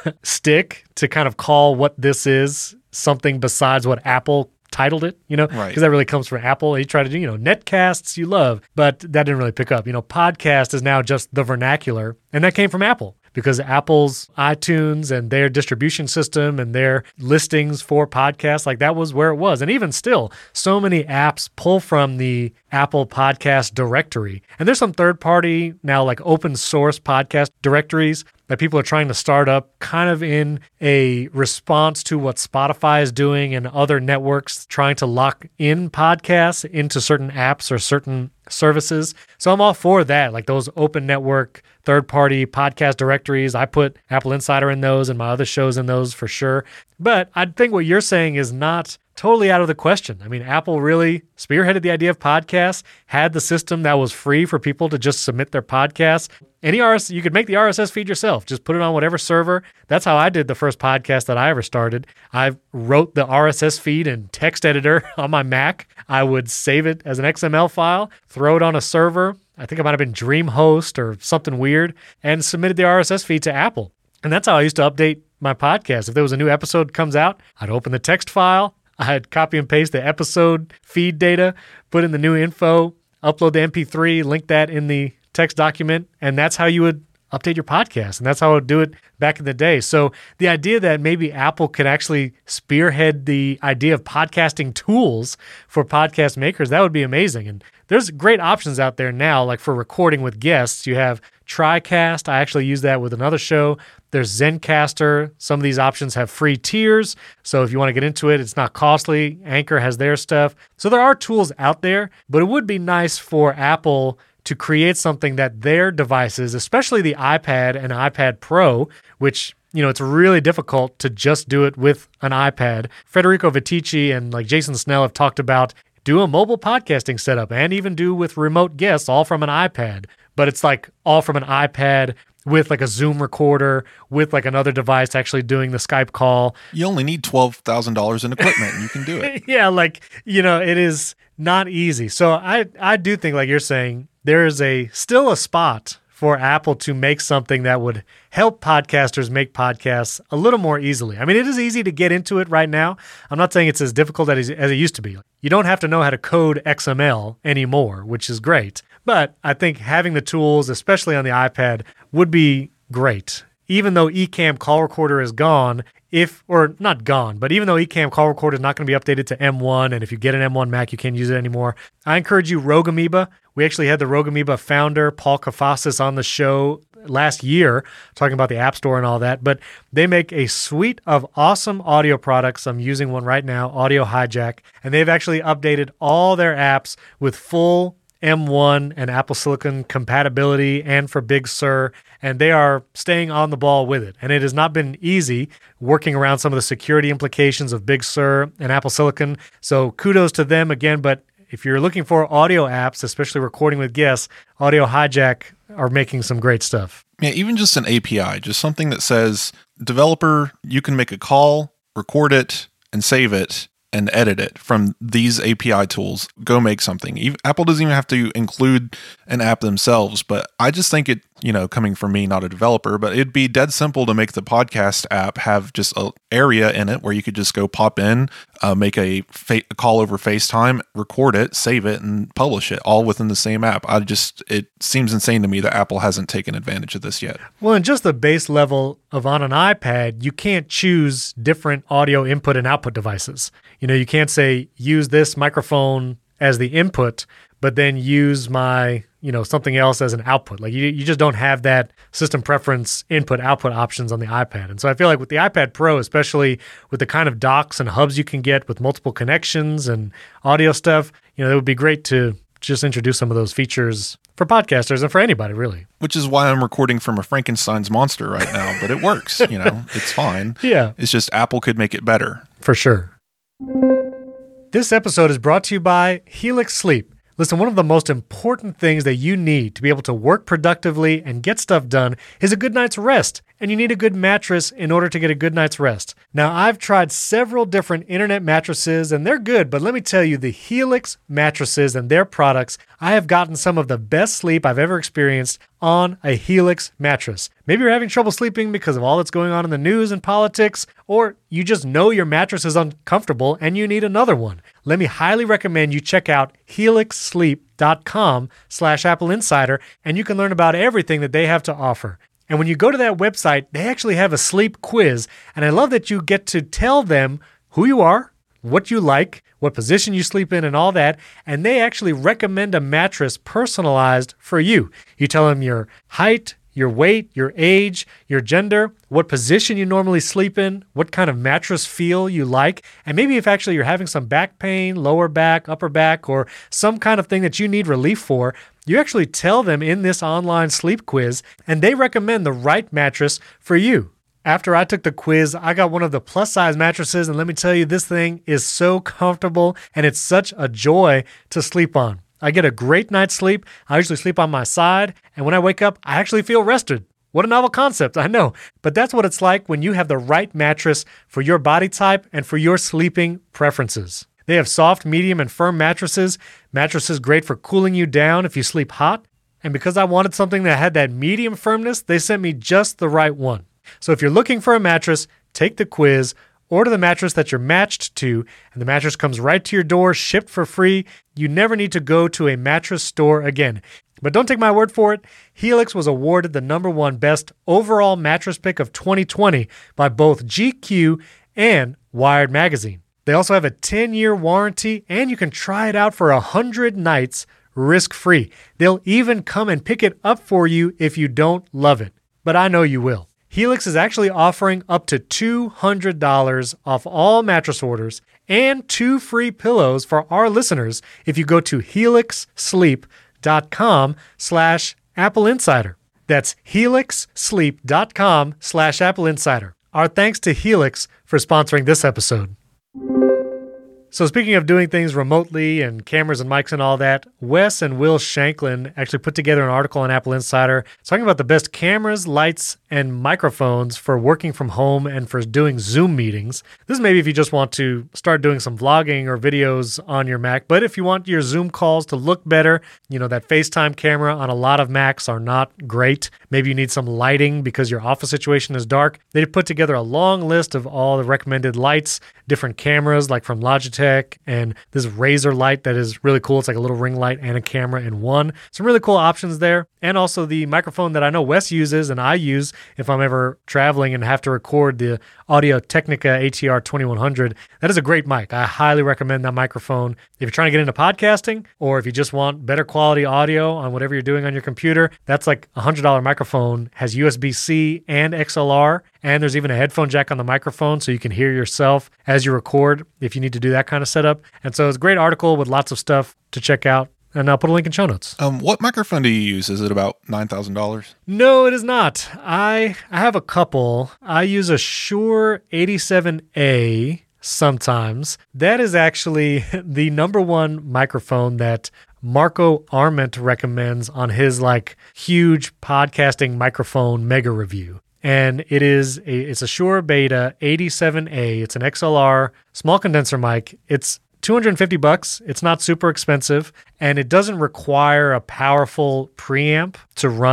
stick to kind of call what this is something besides what Apple titled it, because Right. that really comes from Apple. He tried to do, netcasts you love, but that didn't really pick up. Podcast is now just the vernacular, and that came from Apple because Apple's iTunes and their distribution system and their listings for podcasts, like that was where it was. And even still, so many apps pull from the Apple podcast directory. And there's some third-party now, like open source podcast directories that people are trying to start up kind of in a response to what Spotify is doing and other networks trying to lock in podcasts into certain apps or certain services. So I'm all for that, like those open network third-party podcast directories. I put Apple Insider in those and my other shows in those for sure. But I think what you're saying is not totally out of the question. Apple really spearheaded the idea of podcasts, had the system that was free for people to just submit their podcasts. You could make the RSS feed yourself. Just put it on whatever server. That's how I did the first podcast that I ever started. I wrote the RSS feed in text editor on my Mac. I would save it as an XML file, throw it on a server. I think it might have been DreamHost or something weird, and submitted the RSS feed to Apple. And that's how I used to update my podcast. If there was a new episode comes out, I'd open the text file, I'd copy and paste the episode feed data, put in the new info, upload the MP3, link that in the text document, and that's how you would update your podcast. And that's how I would do it back in the day. So the idea that maybe Apple could actually spearhead the idea of podcasting tools for podcast makers, that would be amazing. And there's great options out there now, like for recording with guests. You have TriCast. I actually use that with another show. There's Zencaster. Some of these options have free tiers. So if you want to get into it, it's not costly. Anchor has their stuff. So there are tools out there, but it would be nice for Apple to create something that their devices, especially the iPad and iPad Pro, which, it's really difficult to just do it with an iPad. Federico Viticci and like Jason Snell have talked about do a mobile podcasting setup and even do with remote guests all from an iPad. But it's like all from an iPad with like a Zoom recorder, with like another device actually doing the Skype call. You only need $12,000 in equipment and you can do it. Yeah, it is not easy. So I do think, like you're saying, there is still a spot for Apple to make something that would help podcasters make podcasts a little more easily. It is easy to get into it right now. I'm not saying it's as difficult as it used to be. You don't have to know how to code XML anymore, which is great. But I think having the tools, especially on the iPad, would be great. Even though Ecamm Call Recorder is gone, not gone, but even though Ecamm Call Recorder is not going to be updated to M1, and if you get an M1 Mac, you can't use it anymore, I encourage you, Rogue Amoeba. We actually had the Rogue Amoeba founder, Paul Kafasis, on the show last year, talking about the App Store and all that, but they make a suite of awesome audio products. I'm using one right now, Audio Hijack, and they've actually updated all their apps with full M1 and Apple Silicon compatibility and for Big Sur, and they are staying on the ball with it. And it has not been easy working around some of the security implications of Big Sur and Apple Silicon, so kudos to them again. But if you're looking for audio apps, especially recording with guests, Audio Hijack are making some great stuff. Yeah, even just an API, just something that says, developer, you can make a call, record it, and save it, and edit it from these API tools. Go make something. Apple doesn't even have to include an app themselves, but I just think coming from me, not a developer, but it'd be dead simple to make the podcast app have just an area in it where you could just go pop in, make a call over FaceTime, record it, save it, and publish it all within the same app. It seems insane to me that Apple hasn't taken advantage of this yet. Well, and just the base level of on an iPad, you can't choose different audio input and output devices. You can't say, use this microphone as the input, but then use my, something else as an output. Like you just don't have that system preference input output options on the iPad. And so I feel like with the iPad Pro, especially with the kind of docks and hubs you can get with multiple connections and audio stuff, it would be great to just introduce some of those features for podcasters and for anybody, really. Which is why I'm recording from a Frankenstein's monster right now, but it works, it's fine. Yeah. It's just Apple could make it better. For sure. This episode is brought to you by Helix Sleep. Listen, one of the most important things that you need to be able to work productively and get stuff done is a good night's rest. And you need a good mattress in order to get a good night's rest. Now, I've tried several different internet mattresses, and they're good, but let me tell you, the Helix mattresses and their products, I have gotten some of the best sleep I've ever experienced on a Helix mattress. Maybe you're having trouble sleeping because of all that's going on in the news and politics, or you just know your mattress is uncomfortable and you need another one. Let me highly recommend you check out helixsleep.com/Apple Insider, and you can learn about everything that they have to offer. And when you go to that website, they actually have a sleep quiz. And I love that you get to tell them who you are, what you like, what position you sleep in, and all that. And they actually recommend a mattress personalized for you. You tell them your height, your weight, your age, your gender, what position you normally sleep in, what kind of mattress feel you like, and maybe if actually you're having some back pain, lower back, upper back, or some kind of thing that you need relief for, you actually tell them in this online sleep quiz, and they recommend the right mattress for you. After I took the quiz, I got one of the plus-size mattresses, and let me tell you, this thing is so comfortable, and it's such a joy to sleep on. I get a great night's sleep. I usually sleep on my side, and when I wake up, I actually feel rested. What a novel concept, I know. But that's what it's like when you have the right mattress for your body type and for your sleeping preferences. They have soft, medium, and firm mattresses great for cooling you down if you sleep hot. And because I wanted something that had that medium firmness, they sent me just the right one. So if you're looking for a mattress, take the quiz, order the mattress that you're matched to, and the mattress comes right to your door, shipped for free. You never need to go to a mattress store again. But don't take my word for it. Helix was awarded the #1 best overall mattress pick of 2020 by both GQ and Wired Magazine. They also have a 10-year warranty, and you can try it out for 100 nights risk-free. They'll even come and pick it up for you if you don't love it. But I know you will. Helix is actually offering up to $200 off all mattress orders and 2 free pillows for our listeners if you go to helixsleep.com/Apple Insider. That's helixsleep.com/Apple Insider. Our thanks to Helix for sponsoring this episode. So speaking of doing things remotely and cameras and mics and all that, Wes and Will Shanklin actually put together an article on Apple Insider talking about the best cameras, lights, and microphones for working from home and for doing Zoom meetings. This is maybe if you just want to start doing some vlogging or videos on your Mac, but if you want your Zoom calls to look better, that FaceTime camera on a lot of Macs are not great. Maybe you need some lighting because your office situation is dark. They put together a long list of all the recommended lights, different cameras like from Logitech, and this Razer light that is really cool. It's like a little ring light and a camera in one. Some really cool options there. And also the microphone that I know Wes uses and I use if I'm ever traveling and have to record, the Audio-Technica ATR 2100. That is a great mic. I highly recommend that microphone. If you're trying to get into podcasting, or if you just want better quality audio on whatever you're doing on your computer, that's like a $100 microphone, has USB-C and XLR, and there's even a headphone jack on the microphone so you can hear yourself as you record if you need to do that kind of setup. And so it's a great article with lots of stuff to check out. And I'll put a link in show notes. What microphone do you use? Is it about $9,000? No, it is not. I have a couple. I use a Shure 87A sometimes. That is actually the #1 microphone that Marco Arment recommends on his huge podcasting microphone mega review. And it's a Shure Beta 87A. It's an XLR small condenser mic. It's $250. It's not super expensive, and it doesn't require a powerful preamp to run.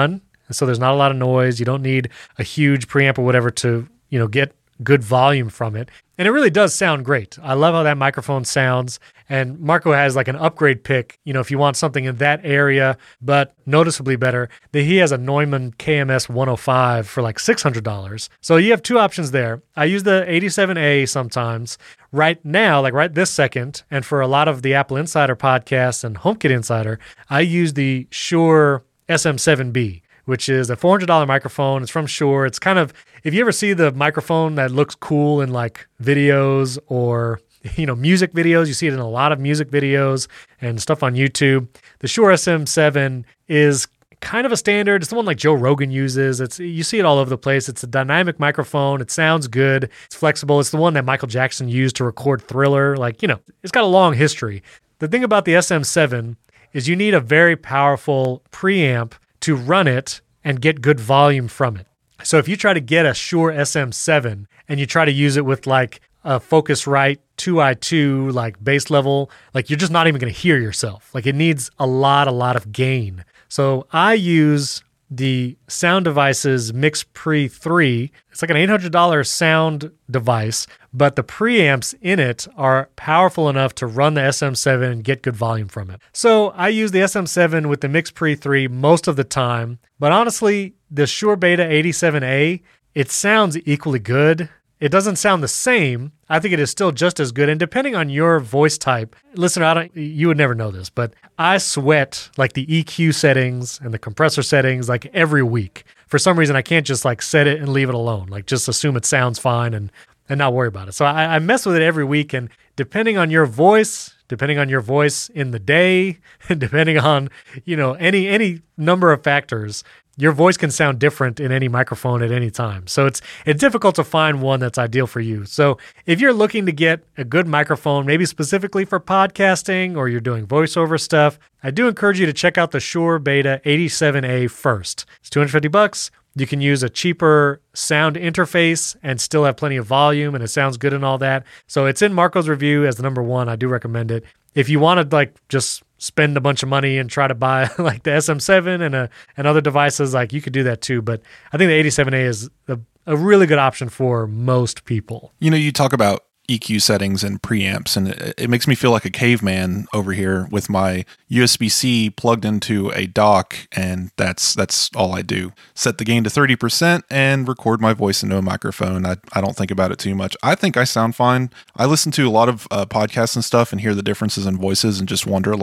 so there's not a lot of noise. You don't need a huge preamp or whatever to, get good volume from it. And it really does sound great. I love how that microphone sounds. And Marco has like an upgrade pick, if you want something in that area, but noticeably better, that he has a Neumann KMS 105 for like $600. So you have two options there. I use the 87A sometimes. Right now, like right this second, and for a lot of the Apple Insider podcasts and HomeKit Insider, I use the Shure SM7B, which is a $400 microphone. It's from Shure. It's kind of, if you ever see the microphone that looks cool in like videos or, music videos, you see it in a lot of music videos and stuff on YouTube. The Shure SM7 is kind of a standard. It's the one like Joe Rogan uses. You see it all over the place. It's a dynamic microphone. It sounds good. It's flexible. It's the one that Michael Jackson used to record Thriller. It's got a long history. The thing about the SM7 is you need a very powerful preamp to run it and get good volume from it. So if you try to get a Shure SM7 and you try to use it with like a Focusrite 2i2 like bass level, like you're just not even going to hear yourself. Like it needs a lot of gain. So I use the Sound Devices MixPre 3. It's like an $800 sound device, but the preamps in it are powerful enough to run the SM7 and get good volume from it. So I use the SM7 with the MixPre 3 most of the time, but honestly, the Shure Beta 87A, it sounds equally good. It doesn't sound the same. I think it is still just as good. And depending on your voice type, listener, you would never know this, but I sweat like the EQ settings and the compressor settings like every week. For some reason, I can't just like set it and leave it alone. Like just assume it sounds fine and not worry about it. So I mess with it every week. And depending on your voice in the day, and depending on, any number of factors, your voice can sound different in any microphone at any time. So it's difficult to find one that's ideal for you. So if you're looking to get a good microphone, maybe specifically for podcasting or you're doing voiceover stuff, I do encourage you to check out the Shure Beta 87A first. It's $250. You can use a cheaper sound interface and still have plenty of volume and it sounds good and all that. So it's in Marco's review as the number one. I do recommend it. If you want to like just spend a bunch of money and try to buy like the SM7 and other devices, like you could do that too. But I think the 87A is a really good option for most people. You talk about EQ settings and preamps, and it makes me feel like a caveman over here with my USB-C plugged into a dock, and that's all I do. Set the gain to 30% and record my voice into a microphone. I don't think about it too much. I think I sound fine. I listen to a lot of podcasts and stuff and hear the differences in voices and just wonder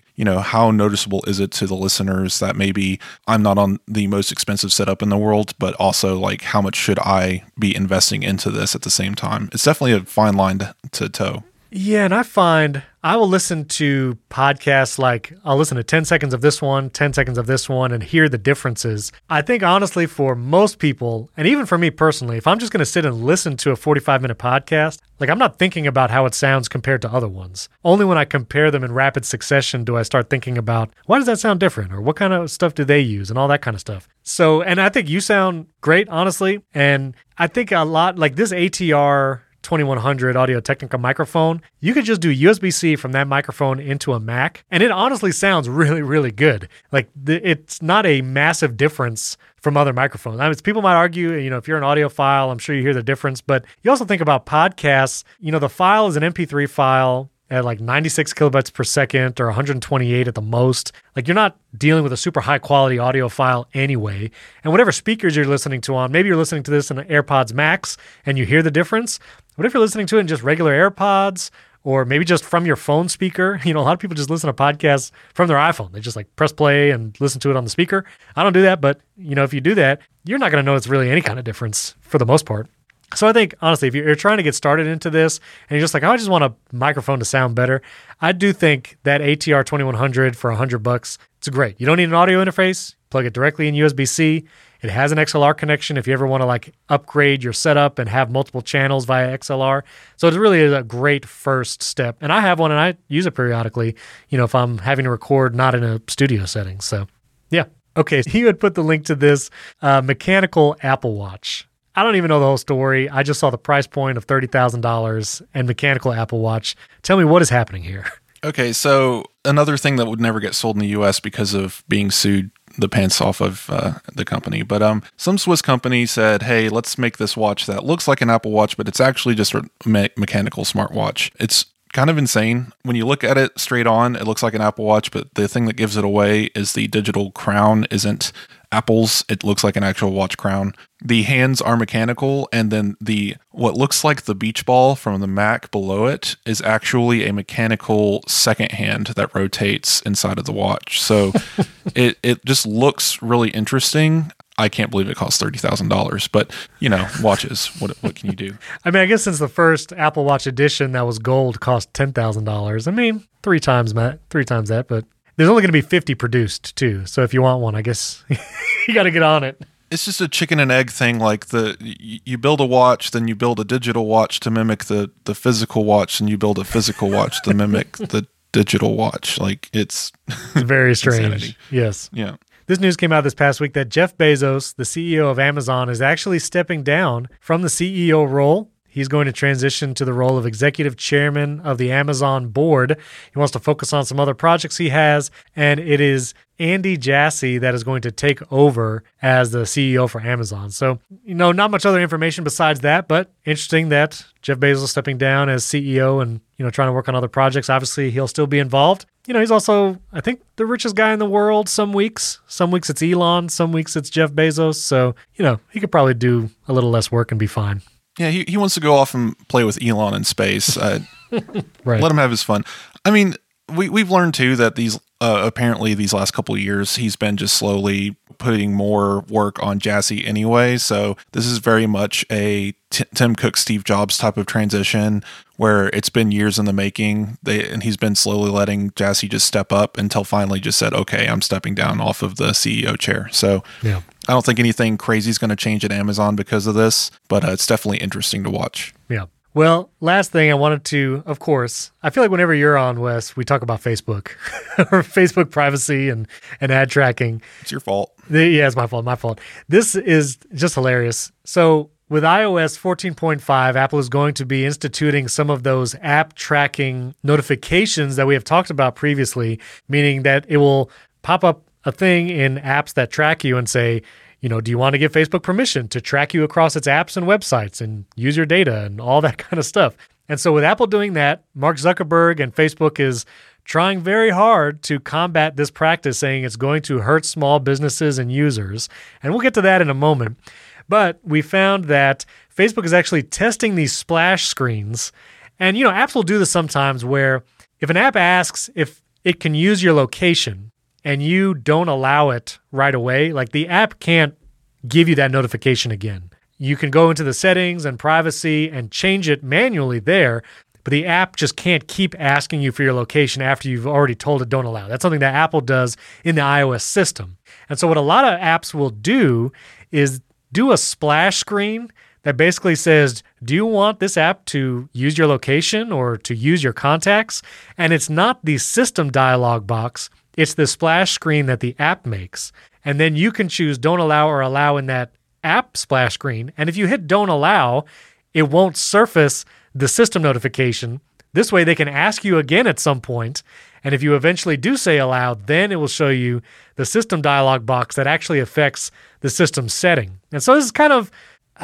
how noticeable is it to the listeners that maybe I'm not on the most expensive setup in the world, but also like how much should I be investing into this at the same time? It's definitely a fine line to toe. Yeah, and I find I will listen to podcasts like I'll listen to 10 seconds of this one, 10 seconds of this one, and hear the differences. I think honestly for most people, and even for me personally, if I'm just going to sit and listen to a 45-minute podcast, like I'm not thinking about how it sounds compared to other ones. Only when I compare them in rapid succession do I start thinking about why does that sound different or what kind of stuff do they use and all that kind of stuff. So, and I think you sound great, honestly. And I think a lot like this ATR 2100 Audio-Technica microphone, you could just do USB-C from that microphone into a Mac, and it honestly sounds really, really good. Like it's not a massive difference from other microphones. I mean, people might argue, if you're an audiophile, I'm sure you hear the difference, but you also think about podcasts, the file is an MP3 file at like 96 kilobytes per second or 128 at the most. Like you're not dealing with a super high quality audio file anyway. And whatever speakers you're listening to on, maybe you're listening to this in an AirPods Max and you hear the difference. What if you're listening to it in just regular AirPods or maybe just from your phone speaker? A lot of people just listen to podcasts from their iPhone. They just like press play and listen to it on the speaker. I don't do that, but if you do that, you're not going to notice really any kind of difference for the most part. So I think, honestly, if you're trying to get started into this and you're just like, I just want a microphone to sound better, I do think that ATR 2100 for $100, it's great. You don't need an audio interface. Plug it directly in USB-C. It has an XLR connection if you ever want to like upgrade your setup and have multiple channels via XLR. So it really is a great first step. And I have one and I use it periodically, if I'm having to record not in a studio setting. So yeah. Okay, so you had put the link to this mechanical Apple Watch. I don't even know the whole story. I just saw the price point of $30,000 and mechanical Apple Watch. Tell me what is happening here. Okay, so another thing that would never get sold in the US because of being sued the pants off of the company. But some Swiss company said, hey, let's make this watch that looks like an Apple Watch, but it's actually just a mechanical smartwatch. It's kind of insane. When you look at it straight on, it looks like an Apple Watch, but the thing that gives it away is the digital crown isn't Apple's. It looks like an actual watch crown. The hands are mechanical, and then what looks like the beach ball from the Mac below it is actually a mechanical second hand that rotates inside of the watch. So it just looks really interesting. I can't believe it costs $30,000, but watches. What can you do? I mean, I guess since the first Apple Watch edition that was gold cost $10,000. I mean, three times that, but there's only going to be 50 produced too. So if you want one, I guess you got to get on it. It's just a chicken and egg thing. Like you build a watch, then you build a digital watch to mimic the physical watch, and you build a physical watch to mimic the digital watch. Like it's very strange. Insanity. Yes. Yeah. This news came out this past week that Jeff Bezos, the CEO of Amazon, is actually stepping down from the CEO role. He's going to transition to the role of executive chairman of the Amazon board. He wants to focus on some other projects he has, and it is Andy Jassy that is going to take over as the CEO for Amazon. So, not much other information besides that, but interesting that Jeff Bezos stepping down as CEO and, trying to work on other projects. Obviously, he'll still be involved. He's also, I think, the richest guy in the world some weeks. Some weeks it's Elon, some weeks it's Jeff Bezos. So, he could probably do a little less work and be fine. Yeah, he wants to go off and play with Elon in space. Right. Let him have his fun. I mean, we've learned too that apparently these last couple of years he's been just slowly putting more work on Jassy anyway. So this is very much a Tim Cook, Steve Jobs type of transition where it's been years in the making. And he's been slowly letting Jassy just step up until finally just said, okay, I'm stepping down off of the CEO chair. So yeah. I don't think anything crazy is going to change at Amazon because of this, but it's definitely interesting to watch. Yeah. Well, last thing I wanted to, of course, I feel like whenever you're on, Wes, we talk about Facebook or Facebook privacy and ad tracking. It's your fault. Yeah, it's my fault. This is just hilarious. So with iOS 14.5, Apple is going to be instituting some of those app tracking notifications that we have talked about previously, meaning that it will pop up a thing in apps that track you and say, do you want to give Facebook permission to track you across its apps and websites and use your data and all that kind of stuff? And so with Apple doing that, Mark Zuckerberg and Facebook is trying very hard to combat this practice, saying it's going to hurt small businesses and users. And we'll get to that in a moment. But we found that Facebook is actually testing these splash screens. And, apps will do this sometimes where if an app asks if it can use your location, and you don't allow it right away, like the app can't give you that notification again. You can go into the settings and privacy and change it manually there, but the app just can't keep asking you for your location after you've already told it don't allow. That's something that Apple does in the iOS system. And so what a lot of apps will do is do a splash screen that basically says, do you want this app to use your location or to use your contacts? And it's not the system dialog box. It's the splash screen that the app makes. And then you can choose don't allow or allow in that app splash screen. And if you hit don't allow, it won't surface the system notification. This way they can ask you again at some point. And if you eventually do say allow, then it will show you the system dialog box that actually affects the system setting. And so this is kind of,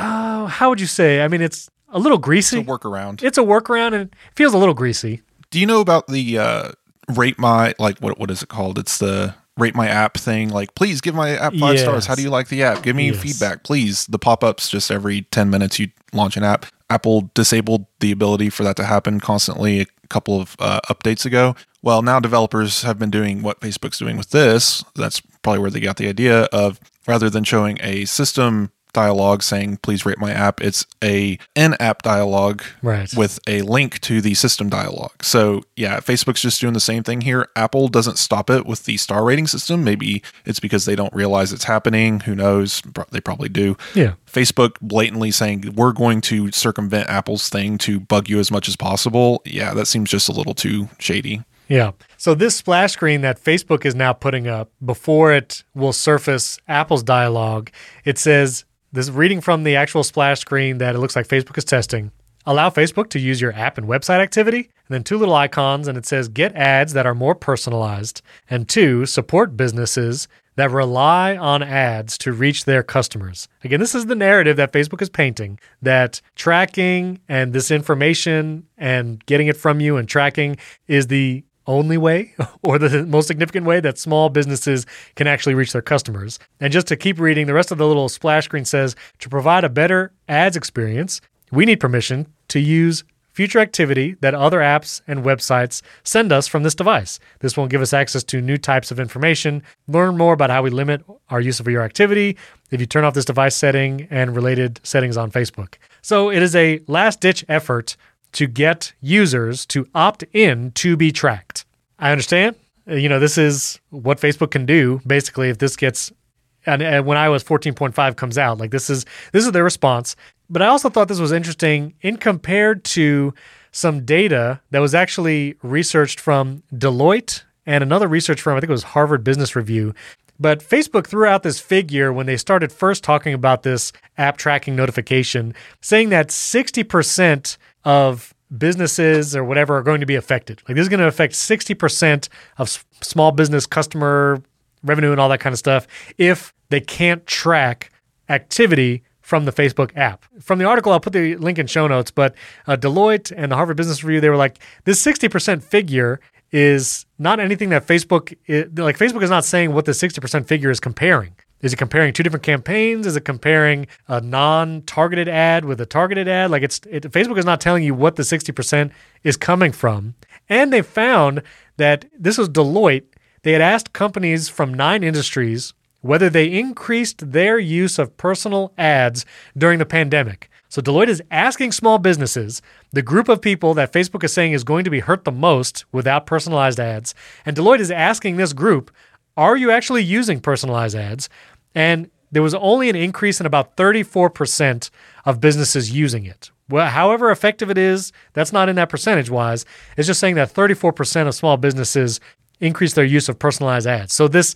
how would you say? I mean, it's a little greasy. It's a workaround. It's a workaround and it feels a little greasy. Do you know about the rate my, like, what is it called? It's the rate my app thing. Like, please give my app 5 stars. How do you like the app? Give me feedback, please. The pop-ups just every 10 minutes you launch an app. Apple disabled the ability for that to happen constantly a couple of updates ago. Well, now developers have been doing what Facebook's doing with this. That's probably where they got the idea of, rather than showing a system dialogue saying, please rate my app, it's a in-app dialogue with a link to the system dialogue. So yeah, Facebook's just doing the same thing here. Apple doesn't stop it with the star rating system. Maybe it's because they don't realize it's happening. Who knows? They probably do. Yeah. Facebook blatantly saying, we're going to circumvent Apple's thing to bug you as much as possible. Yeah, that seems just a little too shady. Yeah. So this splash screen that Facebook is now putting up before it will surface Apple's dialogue, it says, this reading from the actual splash screen that it looks like Facebook is testing. Allow Facebook to use your app and website activity. And then 2 little icons, and it says get ads that are more personalized. And 2, support businesses that rely on ads to reach their customers. Again, this is the narrative that Facebook is painting, that tracking and this information and getting it from you and tracking is the only way or the most significant way that small businesses can actually reach their customers. And just to keep reading, the rest of the little splash screen says, to provide a better ads experience, we need permission to use future activity that other apps and websites send us from this device. This will give us access to new types of information, learn more about how we limit our use of your activity if you turn off this device setting and related settings on Facebook. So it is a last-ditch effort to get users to opt in to be tracked. I understand. This is what Facebook can do, basically, if this gets, and when iOS 14.5 comes out, like this is their response. But I also thought this was interesting in compared to some data that was actually researched from Deloitte and another research firm, I think it was Harvard Business Review. But Facebook threw out this figure when they started first talking about this app tracking notification, saying that 60% of businesses or whatever are going to be affected. Like this is going to affect 60% of small business customer revenue and all that kind of stuff if they can't track activity from the Facebook app. From the article, I'll put the link in show notes, but Deloitte and the Harvard Business Review, they were like, this 60% figure is not anything that Facebook is not saying what the 60% figure is comparing. Is it comparing two different campaigns? Is it comparing a non-targeted ad with a targeted ad? Facebook is not telling you what the 60% is coming from. And they found that this was Deloitte. They had asked companies from 9 industries whether they increased their use of personal ads during the pandemic. So Deloitte is asking small businesses, the group of people that Facebook is saying is going to be hurt the most without personalized ads. And Deloitte is asking this group, are you actually using personalized ads? And there was only an increase in about 34% of businesses using it. Well, however effective it is, that's not in that percentage-wise. It's just saying that 34% of small businesses increase their use of personalized ads. So this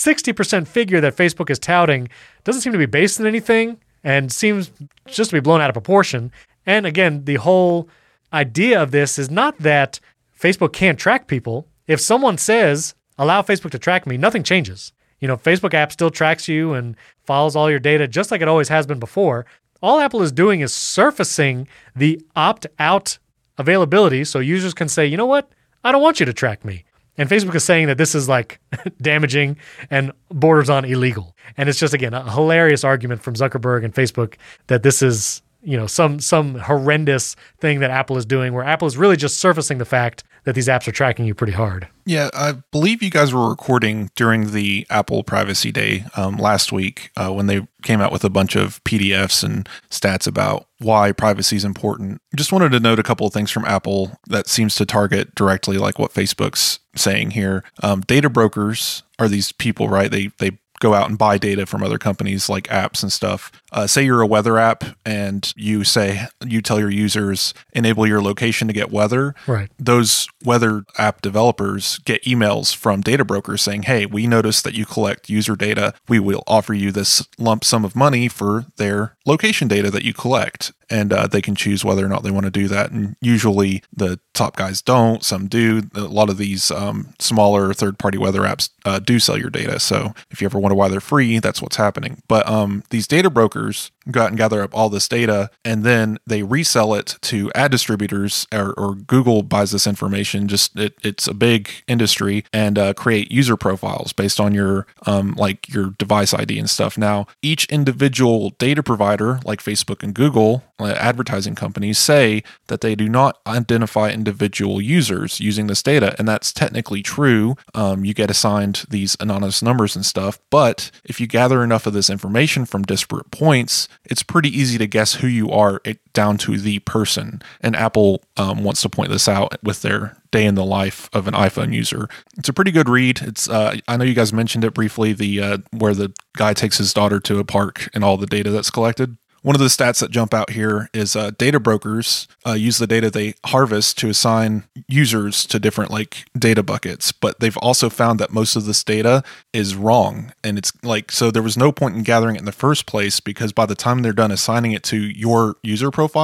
60% figure that Facebook is touting doesn't seem to be based on anything and seems just to be blown out of proportion. And again, the whole idea of this is not that Facebook can't track people. If someone says, allow Facebook to track me, nothing changes. Facebook app still tracks you and follows all your data just like it always has been before. All Apple is doing is surfacing the opt-out availability so users can say, you know what? I don't want you to track me. And Facebook is saying that this is like damaging and borders on illegal. And it's just, again, a hilarious argument from Zuckerberg and Facebook that this is, some horrendous thing that Apple is doing, where Apple is really just surfacing the fact that these apps are tracking you pretty hard. Yeah, I believe you guys were recording during the Apple Privacy Day last week when they came out with a bunch of PDFs and stats about why privacy is important. Just wanted to note a couple of things from Apple that seems to target directly like what Facebook's saying here. Data brokers are these people, right? They go out and buy data from other companies like apps and stuff. Say you're a weather app and you tell your users, enable your location to get weather. Right. Those weather app developers get emails from data brokers saying, hey, we noticed that you collect user data. We will offer you this lump sum of money for their location data that you collect. And they can choose whether or not they want to do that. And usually the top guys don't, some do. A lot of these smaller third-party weather apps do sell your data. So if you ever wonder why they're free, that's what's happening. But these data brokers go out and gather up all this data, and then they resell it to ad distributors, or Google buys this information. It's a big industry, and create user profiles based on your your device ID and stuff. Now, each individual data provider, like Facebook and Google, advertising companies, say that they do not identify individual users using this data, and that's technically true. You get assigned these anonymous numbers and stuff, but if you gather enough of this information from disparate points, it's pretty easy to guess who you are down to the person. And Apple wants to point this out with their day in the life of an iPhone user. It's a pretty good read. It's I know you guys mentioned it briefly, the where the guy takes his daughter to a park and all the data that's collected. One of the stats that jump out here is data brokers use the data they harvest to assign users to different data buckets, but they've also found that most of this data is wrong. And it's so there was no point in gathering it in the first place, because by the time they're done assigning it to your user profile,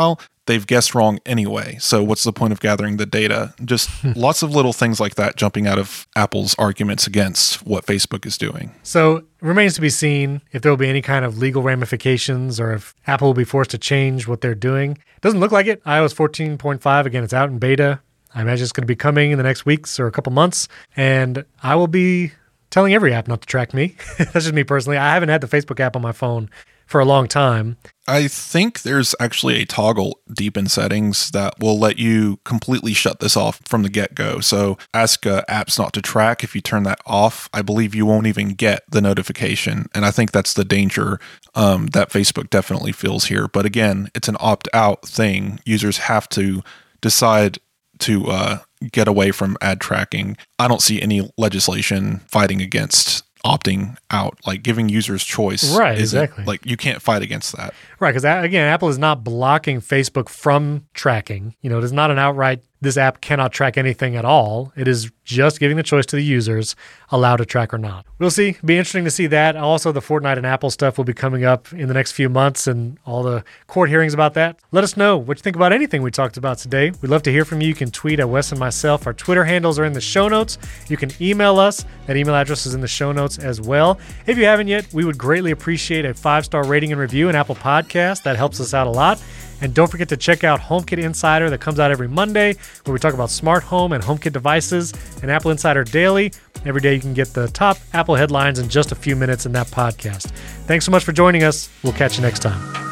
they've guessed wrong anyway. So what's the point of gathering the data? Just lots of little things like that jumping out of Apple's arguments against what Facebook is doing. So it remains to be seen if there will be any kind of legal ramifications or if Apple will be forced to change what they're doing. Doesn't look like it. iOS 14.5, again, it's out in beta. I imagine it's going to be coming in the next weeks or a couple months. And I will be telling every app not to track me. That's just me personally. I haven't had the Facebook app on my phone for a long time. I think there's actually a toggle deep in settings that will let you completely shut this off from the get-go. So ask apps not to track. If you turn that off, I believe you won't even get the notification. And I think that's the danger that Facebook definitely feels here. But again, it's an opt-out thing. Users have to decide to get away from ad tracking. I don't see any legislation fighting against opting out, like giving users choice. Right, exactly. Like you can't fight against that. Right, because again, Apple is not blocking Facebook from tracking. It is not an outright, this app cannot track anything at all. It is just giving the choice to the users, allow to track or not. We'll see. Be interesting to see that. Also, the Fortnite and Apple stuff will be coming up in the next few months and all the court hearings about that. Let us know what you think about anything we talked about today. We'd love to hear from you. You can tweet at Wes and myself. Our Twitter handles are in the show notes. You can email us. That email address is in the show notes as well. If you haven't yet, we would greatly appreciate a 5-star rating and review in Apple Podcasts. That helps us out a lot. And don't forget to check out HomeKit Insider that comes out every Monday, where we talk about smart home and HomeKit devices, and Apple Insider Daily. Every day you can get the top Apple headlines in just a few minutes in that podcast. Thanks so much for joining us. We'll catch you next time.